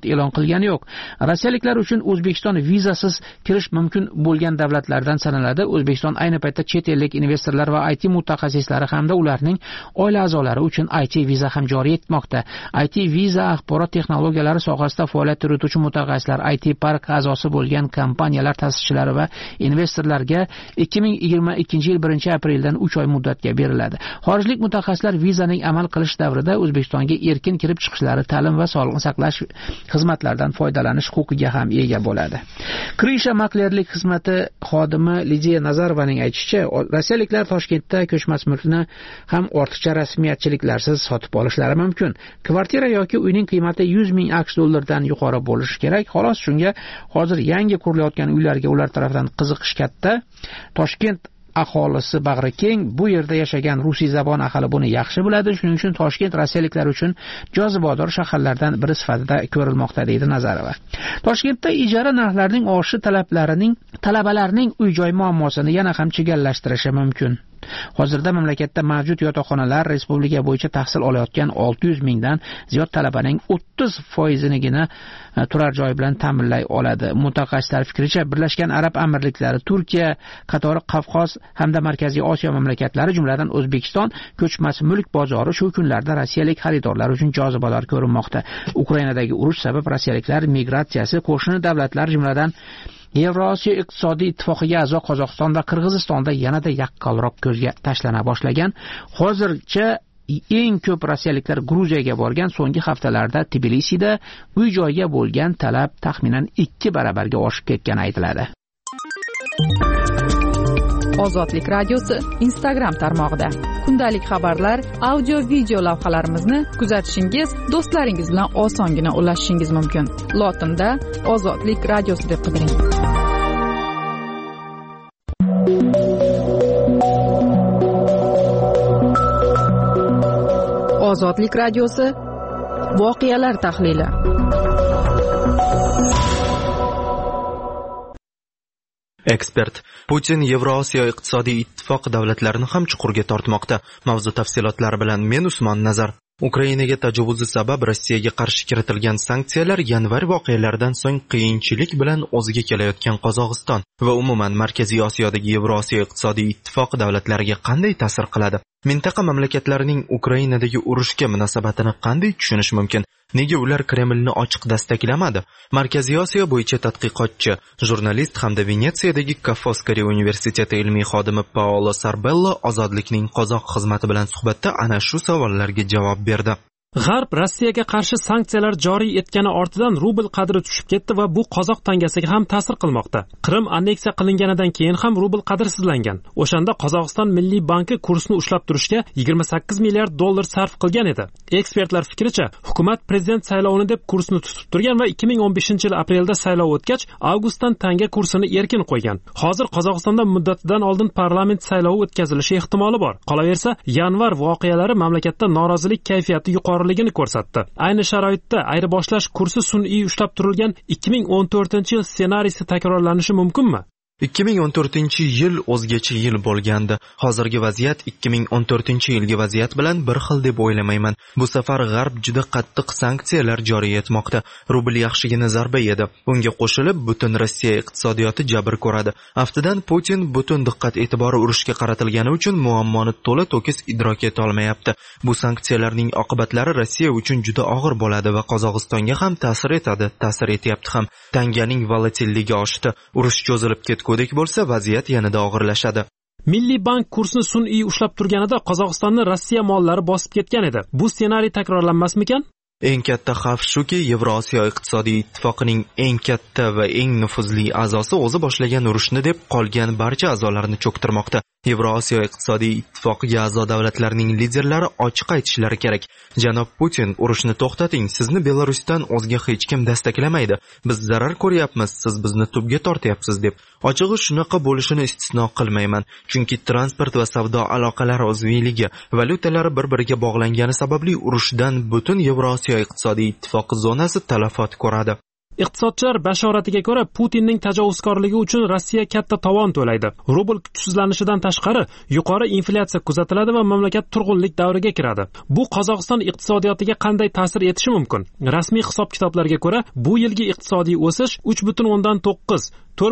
[SPEAKER 16] e'lon qilgani yo'q. Rossiyaliklar uchun O'zbekiston vizasiz kirish mumkin bo'lgan davlatlardan sanaladi. O'zbekiston ayni paytda chet ellik investorlar va IT mutaxassislari hamda ularning oila a'zolari uchun IT viza ham joriy etmoqda. IT viza axborot texnologiyalari sohasida faoliyat yurituvchi mutaxassislar, IT park a'zosi bo'lgan kompaniyalar ta'sischilari va investorlarga 2022-yil 1-apreldan 3 oy muddatga beriladi. Xorijlik mutaxassislar vizaning amal qilish davrida O'zbekistonga erkin kirib chiqishlari, ta'lim va sog'liqni saqlash xizmatlaridan foydalanish huquqiga ham ega bo'ladi. Krisha maklerlik xizmati xodimi Lidiya Nazarovaning aytishicha, rossiyaliklar Toshkentda ko'chmas mulkni ham ortiqcha rasmiyatchiliklarsiz sotib olishlari mumkin. Kvartira yoki uyning qiymati 100 ming AQSh dollaridan yuqori bo'lishi kerak. Xolos shunga hozir yangi qurilayotgan uylarga ular tomonidan qiziqish katta. Toshkent aholisi bag'ri keng, bu yerda yashagan rusiy zabon aholi buni yaxshi biladi. Shuning uchun Toshkent rossiyaliklar uchun jozibador shaharlardan biri sifatida ko'rilmoqda, deydi Nazarova. Toshkentda ijara narxlarining oshishi talabalarning uy-joy muammosini yana ham chigallashtirishi mumkin. Hozirda mamlakatda mavjud yotoqxonalar respublika bo'yicha tahsil olayotgan 600 mingdan ziyod talabaning 30%-nigina turar joy bilan ta'minlay oladi. Mutaxassislar fikricha, Birlashgan Arab Amirliklari, Turkiya qatori Qafqoz hamda Markaziy Osiyo mamlakatlari, jumladan O'zbekiston ko'chmas mulk bozori shu kunlarda rossiyalik xaridorlar uchun jozibador ko'rinmoqda. Ukrainadagi urush sabab rossiyaliklar migratsiyasi qo'shni davlatlar, jumladan Yevrosiyo iqtisodiy ittifoqiga a'zo Qozog'iston va Qirg'izistonda yanada yaqqolroq ko'zga tashlana boshlagan. Hozircha eng ko'p rossiyaliklar Gruziyaga borgan. So'nggi haftalarda Tbilisida uy-joyga bo'lgan talab taxminan 2 barabarga oshib ketgani aytiladi.
[SPEAKER 4] Ozodlik radiosi Instagram tarmog'ida kundalik xabarlar, audio video lavhalarimizni kuzatishingiz, do'stlaringiz bilan osongina ulashishingiz mumkin. Lotinda Ozodlik radiosi deb qidiring. Ozodlik radiosi voqealar tahlili.
[SPEAKER 1] Ekspert: Putin Yevrosiyo iqtisodiy ittifoq davlatlarini ham chuqurga tortmoqda. Mavzu tafsilotlari bilan men Usmon Nazar. Ukrainaga tajovuzi sabab Rossiyaga qarshi kiritilgan sanksiyalar yanvar voqealaridan so'ng qiyinchilik bilan o'ziga kelayotgan Qozog'iston va umuman Markaziy Osiyodagi Yevrosiyo iqtisodiy ittifoq davlatlariga qanday ta'sir qiladi? Mintaqa mamlakatlarining Ukrainadagi urushga munosabatini qanday tushunish mumkin? Nega ular Kremlni ochiq dastaklamadi? Markaziy Osiyo bo'yicha tadqiqotchi, jurnalist hamda Venetsiyadagi Kafoskari universiteti ilmiy xodimi Paolo Sarbello Ozodlikning qozoq xizmati bilan suhbatda ana shu savollarga javob berdi.
[SPEAKER 3] G'arb Rossiyaga qarshi sanksiyalar joriy etgani ortidan rubl qadri tushib ketdi va bu qozoq tangasiga ham ta'sir qilmoqda. Qrim anneksiya qilinganidan keyin ham rubl qadrsizlangan. O'shanda Qozog'iston Milliy banki kursni ushlab turishga 28 milliard dollar sarf qilgan edi. Ekspertlar fikricha, hukumat prezident saylovini deb kursni tutib turgan va 2015-yil aprelda saylov o'tgach, avgustdan tanga kursini erkin qo'ygan. Hozir Qozog'istonda muddatidan oldin parlament saylovi o'tkazilishi ehtimoli bor. Qolaversa, yanvar voqealari mamlakatda norozilik kayfiyati yuqori ko'rsatdi. Ayni sharoitda ayirboshlash kursi sun'iy ushlab turilgan 2014-yil ssenariysi takrorlanishi mumkinmi?
[SPEAKER 1] 2014-yil o'zgacha yil bo'lgandi. Hozirgi vaziyat 2014-yilgi vaziyat bilan bir xil deb o'ylamayman. Bu safar G'arb juda qattiq sanksiyalar joriy etmoqda. Rubl yaxshigina zarba yedi. Unga qo'shilib butun Rossiya iqtisodiyoti jabr ko'radi. Aftidan Putin butun diqqat e'tibori urushga qaratilgani uchun muammoni to'la to'kis idrok eta olmayapti. Bu sanksiyalarning oqibatlari Rossiya uchun juda og'ir bo'ladi va Qozog'istonga ham ta'sir etadi, ta'sir etyapti ham. Tanganing volatilligi oshdi. Urush cho'zilib ketgudek bo'lsa, vaziyat yanada og'irlashadi.
[SPEAKER 3] Milliy bank kursni sun'iy ushlab turganida Qozog'istonni Rossiya mollari bosib ketgan edi. Bu ssenariy takrorlanmasmikan?
[SPEAKER 1] Eng katta xavf shuki, Yevrosiyo iqtisodiy ittifoqining eng katta va eng nufuzli a'zosi o'zi boshlagan urushni deb qolgan barcha a'zolarni cho'ktirmoqda. Yevrosiyo iqtisodiy ittifoqiga a'zo davlatlarning liderlari ochiq aytishlari kerak. Janob Putin, urushni to'xtating, sizni Belarusdan o'zga hech kim dastaklamaydi. Biz zarar ko'ryapmiz, siz bizni tubga tortyapsiz deb. Ochig'i shunaqa bo'lishini istisno qilmayman, chunki transport va savdo aloqalari uzviyligi, valyutalari bir-biriga bog'langani sababli urushdan butun Yevrosiyo iqtisodiy ittifoqi zonasi talafot ko'radi.
[SPEAKER 3] Iqtisodchilar bashoratiga ko'ra Putinning tajovuzkorligi uchun Rossiya katta tovon to'laydi. Rubl kuchsizlanishidan tashqari yuqori inflyatsiya kuzatiladi va mamlakat turg'unlik davriga kiradi. Bu Qozog'iston iqtisodiyotiga qanday ta'sir etishi mumkin? Rasmiy hisob-kitoblarga ko'ra, bu yilgi iqtisodiy o'sish 3.9,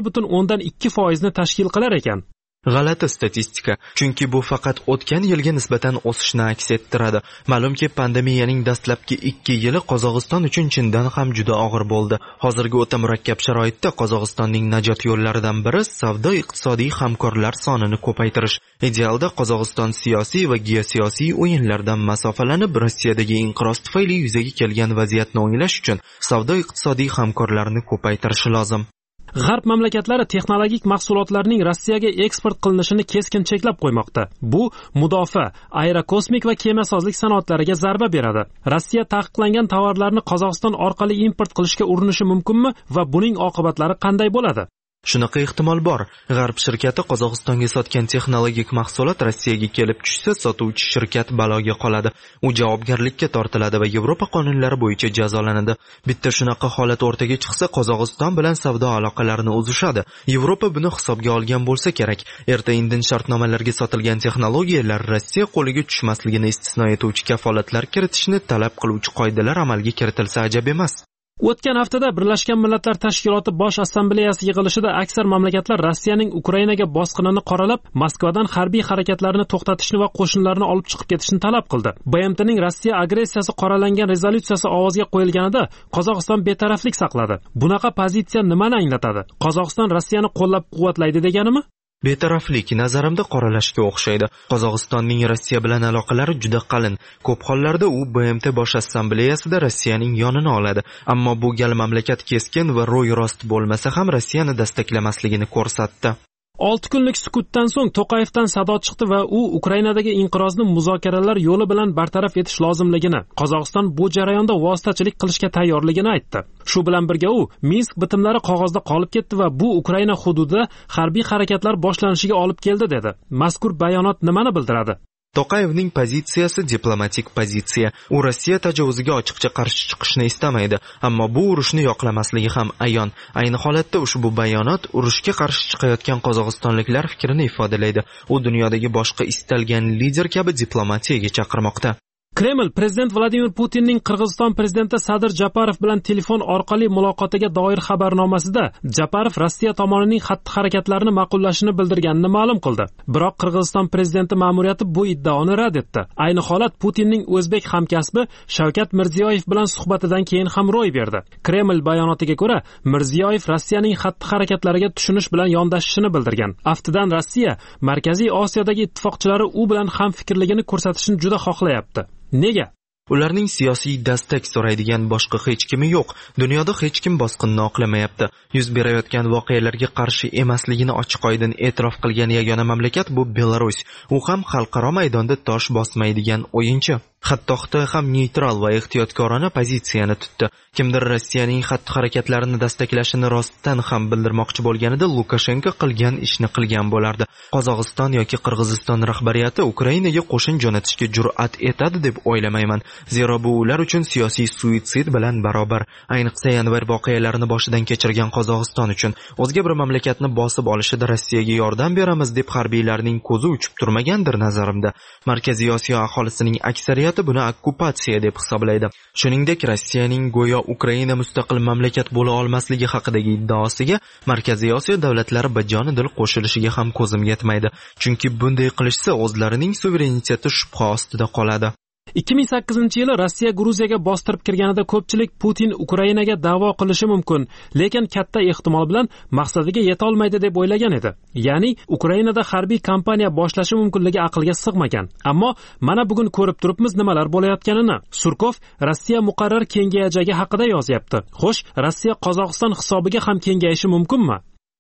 [SPEAKER 3] 4.2% ni tashkil qilar ekan.
[SPEAKER 1] G'alati statistika, chunki bu faqat o'tgan yilga nisbatan o'sishni aks ettiradi. Ma'lumki, pandemiyaning dastlabki 2 yili Qozog'iston uchun chindan ham juda og'ir bo'ldi. Hozirgi o'ta murakkab sharoitda Qozog'istonning najot yo'llaridan biri savdo-iqtisodiy hamkorlar sonini ko'paytirish. Idealda Qozog'iston siyosiy va geosiyosiy o'yinlardan masofalanib, Rossiyadagi inqiroz tufayli yuzaga kelgan vaziyatni o'nglash uchun savdo-iqtisodiy hamkorlarni ko'paytirishi lozim.
[SPEAKER 3] G'arb mamlakatlari texnologik mahsulotlarning Rossiyaga eksport qilinishini keskin cheklab qo'ymoqda. Bu mudofaa, aerokosmik va kemasozlik sanoatlariga zarba beradi. Rossiya taqiqlangan tovarlarni Qozog'iston orqali import qilishga urinishi mumkinmi va buning oqibatlari qanday bo'ladi?
[SPEAKER 1] Shunaqa ehtimol bor. G'arb shirkati Qozog'istonga sotgan texnologik mahsulot Rossiyaga kelib tushsa, sotuvchi shirkat baloga qoladi. U javobgarlikka tortiladi va Yevropa qonunlari bo'yicha jazolanadi. Bitta shunaqa holat o'rtaga chiqsa, Qozog'iston bilan savdo aloqalarini uzishadi. Yevropa buni hisobga olgan bo'lsa kerak. Erta-indin shartnomalarga sotilgan texnologiyalar Rossiya qo'liga tushmasligini istisno etuvchi kafolatlar kiritishni talab qiluvchi qoidalar amalga kiritilsa ajab emas.
[SPEAKER 3] O'tgan haftada Birlashgan Millatlar Tashkiloti Bosh Assambleyasi yig'ilishida aksar mamlakatlar Rossiyaning Ukrainaga bosqinini qoralab, Moskvadan harbiy harakatlarni to'xtatishni va qo'shinlarni olib chiqib ketishni talab qildi. BMTning Rossiya agressiyasi qoralangan rezolyutsiyasi ovozga qo'yilganida Qozog'iston betaraflik saqladi. Bunaqa pozitsiya nimani anglatadi? Qozog'iston Rossiyani qo'llab-quvvatlaydi deganimi?
[SPEAKER 1] Betaraflik nazarimda qoralashga o'xshaydi. Qozog'istonning Rossiya bilan aloqalari juda qalin. Ko'p hollarda u BMT Bosh Assambleyasida Rossiyaning yonini oladi. Ammo bu gal mamlakat keskin va ro'y-rost bo'lmasa ham Rossiyani dastaklamasligini ko'rsatdi.
[SPEAKER 3] 6 kunlik sukutdan so'ng To'qayevdan sado chiqdi va u Ukrainadagi inqirozni muzokaralar yo'li bilan bartaraf etish lozimligini, Qozog'iston bu jarayonda vositachilik qilishga tayyorligini aytdi. Shu bilan birga u Minsk bitimlari qog'ozda qolib ketdi va bu Ukraina hududida harbiy harakatlar boshlanishiga olib keldi dedi. Mazkur bayonot nimani bildiradi?
[SPEAKER 1] To'qayevning pozitsiyasi diplomatik pozitsiya. U Rossiya tajovuziga ochiqcha qarshi chiqishni istamaydi, ammo bu urushni yoqlamasligi ham ayon. Ayni holatda ushbu bayonot urushga qarshi chiqayotgan qozog'istonliklar fikrini ifodalaydi. U dunyodagi boshqa istalgan lider kabi diplomatiyaga chaqirmoqda.
[SPEAKER 3] Kreml prezident Vladimir Putinning Qirg'iziston prezidenti Sadir Japarov bilan telefon orqali muloqotiga doir xabarnomasida Japarov Rossiya tomonining xatti-harakatlarini ma'qullashini bildirganini ma'lum qildi. Biroq Qirg'iziston prezidenti ma'muriyati bu iddaoni rad etdi. Ayni holat Putinning o'zbek hamkasbi Shavkat Mirziyoyev bilan suhbatidan keyin ham ro'y berdi. Kreml bayonotiga ko'ra, Mirziyoyev Rossiyaning xatti-harakatlariga tushunish bilan yondashishini bildirgan. Aftidan Rossiya Markaziy Osiyodagi ittifoqchilari u bilan ham fikrligini ko'rsatishni juda xohlayapti. Nega?
[SPEAKER 1] Ularning siyosiy dastak so'raydigan boshqa hech kimi yo'q. Dunyoda hech kim bosqinni oqlamayapti. Yuz berayotgan voqealarga qarshi emasligini ochiq-oydin e'tirof qilgan yagona mamlakat bu Belarus. U ham xalqaro maydonda tosh bosmaydigan o'yinchi. Hatto Xitoy ham neytral va ehtiyotkorona pozitsiyani tutdi. Kimdir Rossiyaning xatti-harakatlarini dastaklashini rostdan ham bildirmoqchi bo'lganida Lukashenko qilgan ishni qilgan bo'lardi. Qozog'iston yoki Qirg'iziston rahbariyati Ukrainaga qo'shin jo'natishga jur'at etadi deb o'ylamayman. Zero bu ular uchun siyosiy suitsid bilan barobar. Ayniqsa yanvar voqealarini boshidan kechirgan Qozog'iston uchun o'zga bir mamlakatni bosib olishida Rossiyaga yordam beramiz deb harbiylarning ko'zi uchib turmagandir nazarimda. Markaziy Osiyo aholisining aksariyati buni okkupatsiya deb hisoblaydi. Shuningdek, Rossiyaning go'yo Ukraina mustaqil mamlakat bo'la olmasligi haqidagi iddaosiga Markaziy Osiyo davlatlari bajonidil qo'shilishiga ham ko'zim yetmaydi. Chunki bunday qilishsa o'zlarining suvereniteti shubha ostida qoladi.
[SPEAKER 3] 2008-yili Rossiya Gruziyaga bostirib kirganida ko'pchilik Putin Ukrainaga da'vo qilishi mumkin, lekin katta ehtimol bilan maqsadiga yeta olmaydi deb o'ylagan edi. Ya'ni Ukrainada harbiy kampaniya boshlashi mumkinligi aqlga sig'magan. Ammo mana bugun ko'rib turibmiz nimalar bo'layotganini. Surkov Rossiya muqarrar kengayajagi haqida yozyapti. Xo'sh, Rossiya Qozog'iston hisobiga ham kengayishi mumkinmi?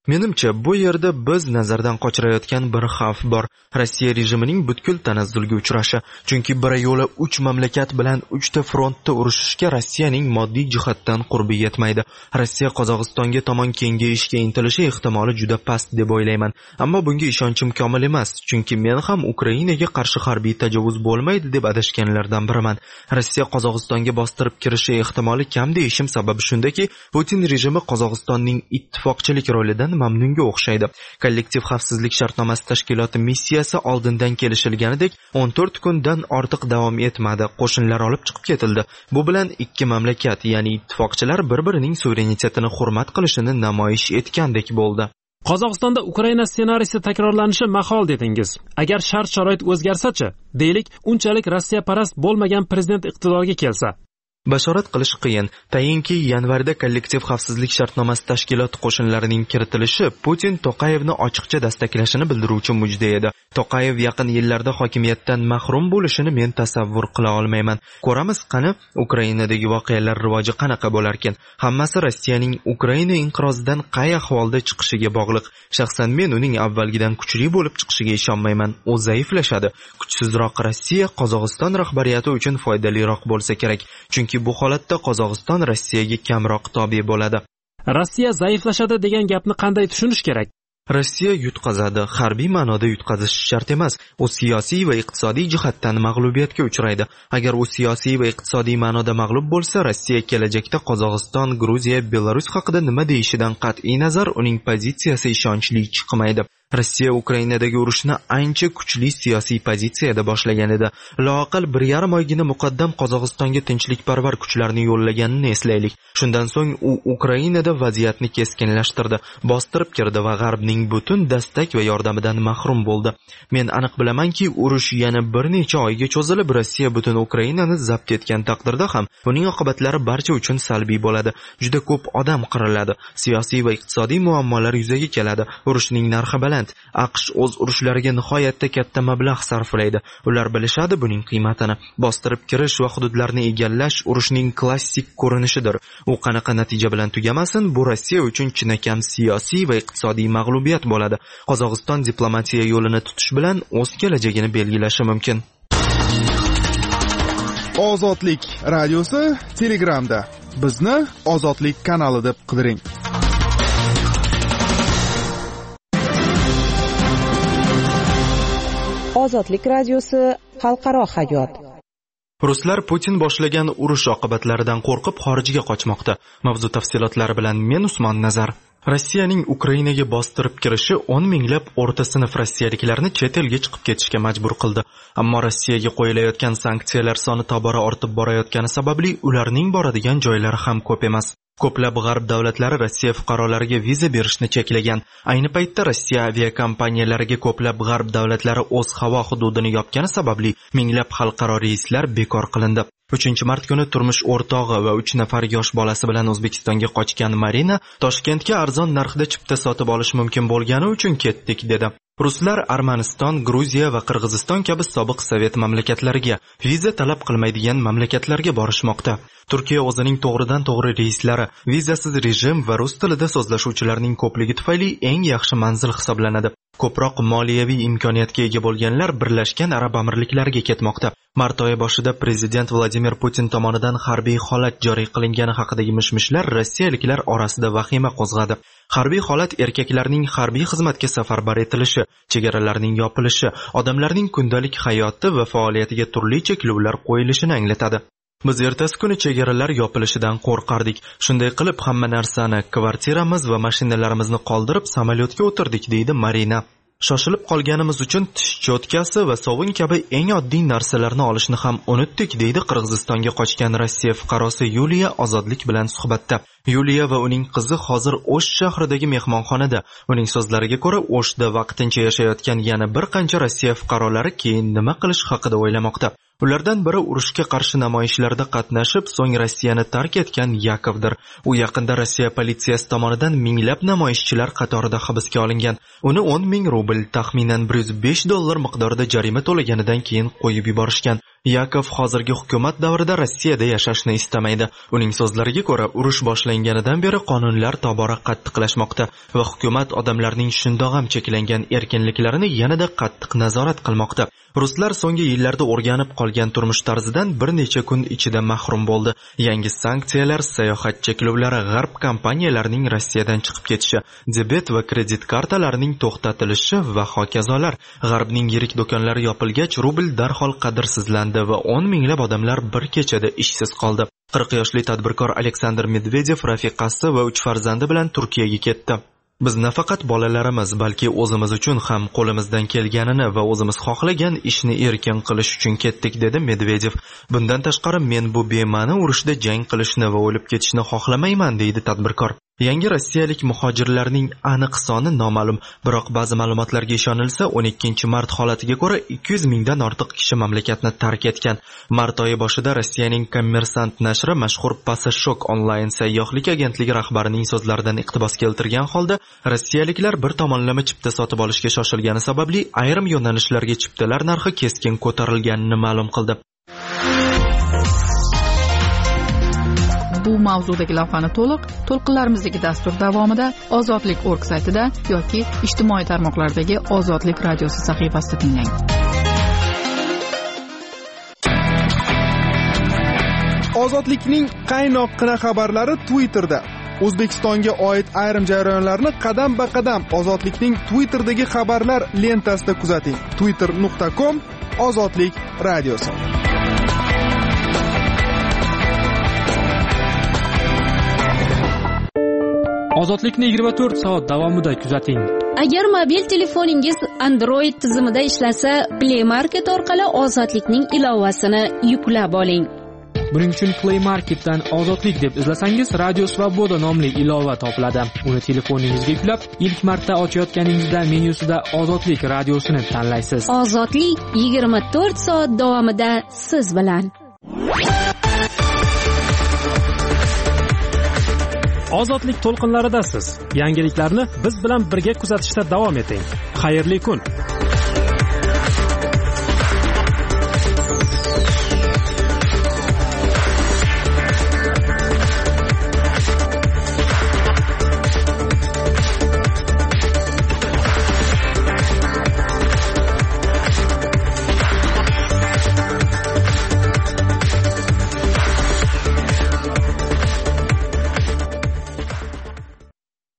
[SPEAKER 1] Menimcha, bu yerda biz nazardan qochirayotgan bir xavf bor. Rossiya rejimining butkul tanazzulga uchrashi. Chunki bir yo'la 3 mamlakat bilan 3 ta frontda urushishga Rossiyaning moddiy jihatdan qurbi yetmaydi. Rossiya Qozog'istonga tomon kengayishga intilishi ehtimoli juda past deb o'ylayman. Ammo bunga ishonchim komil emas, chunki men ham Ukrainaga qarshi harbiy tajovuz bo'lmaydi deb adashganlardan biriman. Rossiya Qozog'istonga bostirib kirishi ehtimoli kam deyishim sababi shundaki, Putin rejimi Qozog'istonning ittifoqchilik rolidan mamnunga o'xshaydi. Kollektiv xavfsizlik shartnomasi tashkiloti missiyasi oldindan kelishilganidek 14 kundan ortiq davom etmadi. Qo'shinlar olib chiqib ketildi. Bu bilan ikki mamlakat, ya'ni ittifoqchilar bir-birining suverenitetini hurmat qilishini namoyish etgandek bo'ldi.
[SPEAKER 3] Qozog'istonda Ukraina ssenariysi takrorlanishi mahol dedingiz. Agar shart-sharoit o'zgarsa-chi? Deylik, unchalik Rossiya parast bo'lmagan prezident iqtidorga kelsa.
[SPEAKER 1] Bashorat qilish qiyin. Tayinki yanvarda kollektiv xavfsizlik shartnomasi tashkiloti qo'shinlarining kiritilishi Putin Toqayevni ochiqcha dastaklashini bildiruvchi mujda edi. Toqayev yaqin yillarda hokimiyatdan mahrum bo'lishini men tasavvur qila olmayman. Ko'ramiz qani Ukrainadagi voqealar rivoji qanaqa bo'larkan. Hammasi Rossiyaning Ukraina inqirozidan qay ahvolda chiqishiga bog'liq. Shaxsan men uning avvalgidan kuchli bo'lib chiqishiga ishonmayman. U zaiflashadi. Kuchsizroq Rossiya Qozog'iston rahbariyati uchun foydaliroq bo'lsa kerak. Chunki bu holatda Qozog'iston Rossiyaga kamroq tobe bo'ladi.
[SPEAKER 3] Rossiya zaiflashadi degan gapni qanday tushunish kerak?
[SPEAKER 1] Rossiya yutqazadi, harbiy ma'noda yutqazish shart emas. U siyosiy va iqtisodiy jihatdan mag'lubiyatga uchraydi. Agar u siyosiy va iqtisodiy ma'noda mag'lub bo'lsa, Rossiya kelajakda Qozog'iston, Gruziya, Belarus haqida nima deyishidan qat'iy nazar uning pozitsiyasi ishonchli chiqmaydi. Rossiya Ukrainadagi urushni ancha kuchli siyosiy pozitsiyada boshlagan edi. Loaqal 1,5 oygina muqaddam Qozog'istonga tinchlikparvar kuchlarni yo'llaganini eslaylik. Shundan so'ng u Ukrainada vaziyatni keskinlashtirdi, bostirib kirdi va G'arbning butun dastak va yordamidan mahrum bo'ldi. Men aniq bilamanki, urush yana bir necha oyga cho'zilib, Rossiya butun Ukrainani zabt etgan taqdirda ham buning oqibatlari barcha uchun salbiy bo'ladi. Juda ko'p odam qiriladi, siyosiy va iqtisodiy muammolar yuzaga keladi. Urushning narxi baland. AQSh o'z urushlariga nihoyatda katta mablag' sarflaydi. Ular bilishadi buning qiymatini. Bostirib kirish va hududlarni egallash urushning klassik ko'rinishidir. U qanaqa natija bilan tugamasin, bu Rossiya uchun chinakam siyosiy va iqtisodiy mag'lubiyat bo'ladi. Qozog'iston diplomatiya yo'lini tutish bilan o'z kelajagini belgilashi mumkin.
[SPEAKER 6] Ozodlik radiosi Telegramda. Bizni Ozodlik kanali deb qidiring.
[SPEAKER 5] Ozodlik radiosi xalqaro hayot.
[SPEAKER 1] Ruslar Putin boshlagan urush oqibatlaridan qo'rqib xorijga qochmoqda. Mavzu tafsilotlari bilan men Usmon Nazar. Rossiyaning Ukrainaga bostirib kirishi 10 minglab o'rta sinf rossiyaliklarni chet elga chiqib ketishga majbur qildi. Ammo Rossiyaga qo'yilayotgan sanksiyalar soni tobora ortib borayotgani sababli ularning boradigan joylari ham ko'p emas. Ko'plab g'arb davlatlari Rossiya fuqarolariga viza berishni cheklagan. Ayni paytda Rossiya aviakompaniyalariga ko'plab g'arb davlatlari o'z havo hududini yopgani sababli minglab xalqaro reyslar bekor qilindi. 3-mart kuni turmush o'rtog'i va 3 nafar yosh bolasi bilan O'zbekistonga qochgan Marina Toshkentga arzon narxda chipta sotib olish mumkin bo'lgani uchun ketdik dedi. Ruslar Armaniston, Gruziya va Qirg'iziston kabi sobiq Sovet mamlakatlariga, viza talab qilmaydigan mamlakatlarga borishmoqda. Turkiya o'zining to'g'ridan-to'g'ri reyslari, vizasiz rejim va rus tilida so'zlashuvchilarning ko'pligi tufayli eng yaxshi manzil hisoblanadi. Ko'proq moliyaviy imkoniyatga ega bo'lganlar Birlashgan Arab Amirliklariga ketmoqda. Mart oyi boshida prezident Vladimir Putin tomonidan harbiy holat joriy qilingani haqidagi mishmishlar rossiyaliklar orasida vahima qo'zg'adi. Harbiy holat erkaklarning harbiy xizmatga safarbar etilishi, chegaralarning yopilishi, odamlarning kundalik hayoti va faoliyatiga turli cheklovlar qo'yilishini anglatadi. Biz ertasi kuni chegaralar yopilishidan qo'rqardik. Shunday qilib hamma narsani, kvartiramiz va mashinalarimizni qoldirib samolyotga o'tirdik, deydi Marina. Shoshilib qolganimiz uchun tish cho'tkasi va sovun kabi eng oddiy narsalarni olishni ham unutdik, deydi Qirg'izistonga qochgan Rossiya fuqarosi Yuliya Ozodlik bilan suhbatda. Yuliya va uning qizi hozir O'sh shahridagi mehmonxonada. Uning so'zlariga ko'ra, O'shda vaqtincha yashayotgan yana bir qancha Rossiya fuqarolari keyin nima qilish haqida o'ylamoqda. Ulardan biri urushga qarshi namoyishlarda qatnashib, so'ng Rossiyani tark etgan Yakovdir. U yaqinda Rossiya politsiyasi tomonidan minglab namoyishchilar qatorida hibsga olingan. Uni 10 ming rubl, taxminan $105 miqdorida jarima to'laganidan keyin qo'yib yuborishgan. Yakov hozirgi hukumat davrida Rossiyada yashashni istamaydi. Uning so'zlariga ko'ra, urush boshlanganidan beri qonunlar tobora qattiqlashmoqda va hukumat odamlarning shundoq ham cheklangan erkinliklarini yanada qattiq nazorat qilmoqda. Ruslar so'nggi yillarda o'rganib qolgan turmush tarzidan bir necha kun ichida mahrum bo'ldi. Yangi sanksiyalar, sayohat cheklovlari, g'arb kompaniyalarining Rossiyadan chiqib ketishi, debet va kredit kartalarining to'xtatilishi va hokazolar. G'arbning yirik do'konlari yopilgach, rubl darhol qadrsizlandi va 10 minglab odamlar bir kechada ishsiz qoldi. 40 yoshli tadbirkor Aleksandr Medvedev rafiqasi va 3 farzandi bilan Turkiyaga ketdi. Biz nafaqat bolalarimiz, balki o'zimiz uchun ham qo'limizdan kelganini va o'zimiz xohlagan ishni erkin qilish uchun ketdik, dedi Medvedev. Bundan tashqari, men bu bema'ni urushda jang qilishni va o'lib ketishni xohlamayman, deydi tadbirkor. Yangi rossiyalik muhojirlarning aniq soni noma'lum, biroq ba'zi ma'lumotlarga ishonilsa, 12-mart holatiga ko'ra 200 mingdan ortiq kishi mamlakatni tark etgan. Mart oyi boshida Rossiyaning Kommersant nashri mashhur Passashok onlayn sayyohlik agentligi rahbarining so'zlaridan iqtibos keltirgan holda, rossiyaliklar bir tomonlama chipta sotib olishga shoshilgani sababli ayrim yo'nalishlarga chiptalar narxi keskin ko'tarilganini ma'lum qildi.
[SPEAKER 4] Bu mavzudagi lavhani to'lqinlarimizdagi dastur davomida ozodlik.org saytida yoki ijtimoiy tarmoqlardagi Ozodlik radiosi sahifasida tinglang.
[SPEAKER 6] Ozodlikning qaynoqqina xabarlari Twitterda. O'zbekistonga oid ayrim jarayonlarni qadam-ba-qadam Ozodlikning Twitterdagi xabarlar lentasida kuzating. twitter.com/ozodlik radiosi.
[SPEAKER 3] Ozodlikni 24 soat davomida kuzating.
[SPEAKER 2] Agar mobil telefoningiz Android tizimida ishlasa, Play Market orqali Ozodlikning ilovasini yuklab oling.
[SPEAKER 3] Buning uchun Play Marketdan Ozodlik deb izlasangiz, Radio Svoboda nomli ilova topiladi. Uni telefoningizga yuklab, ilk marta ochayotganingizda menyusida Ozodlik radiosini tanlaysiz.
[SPEAKER 2] Ozodlik 24 soat davomida siz bilan.
[SPEAKER 3] Ozodlik to'lqinlaridasiz. Yangiliklarni biz bilan birga kuzatishda davom eting. Xayrli kun.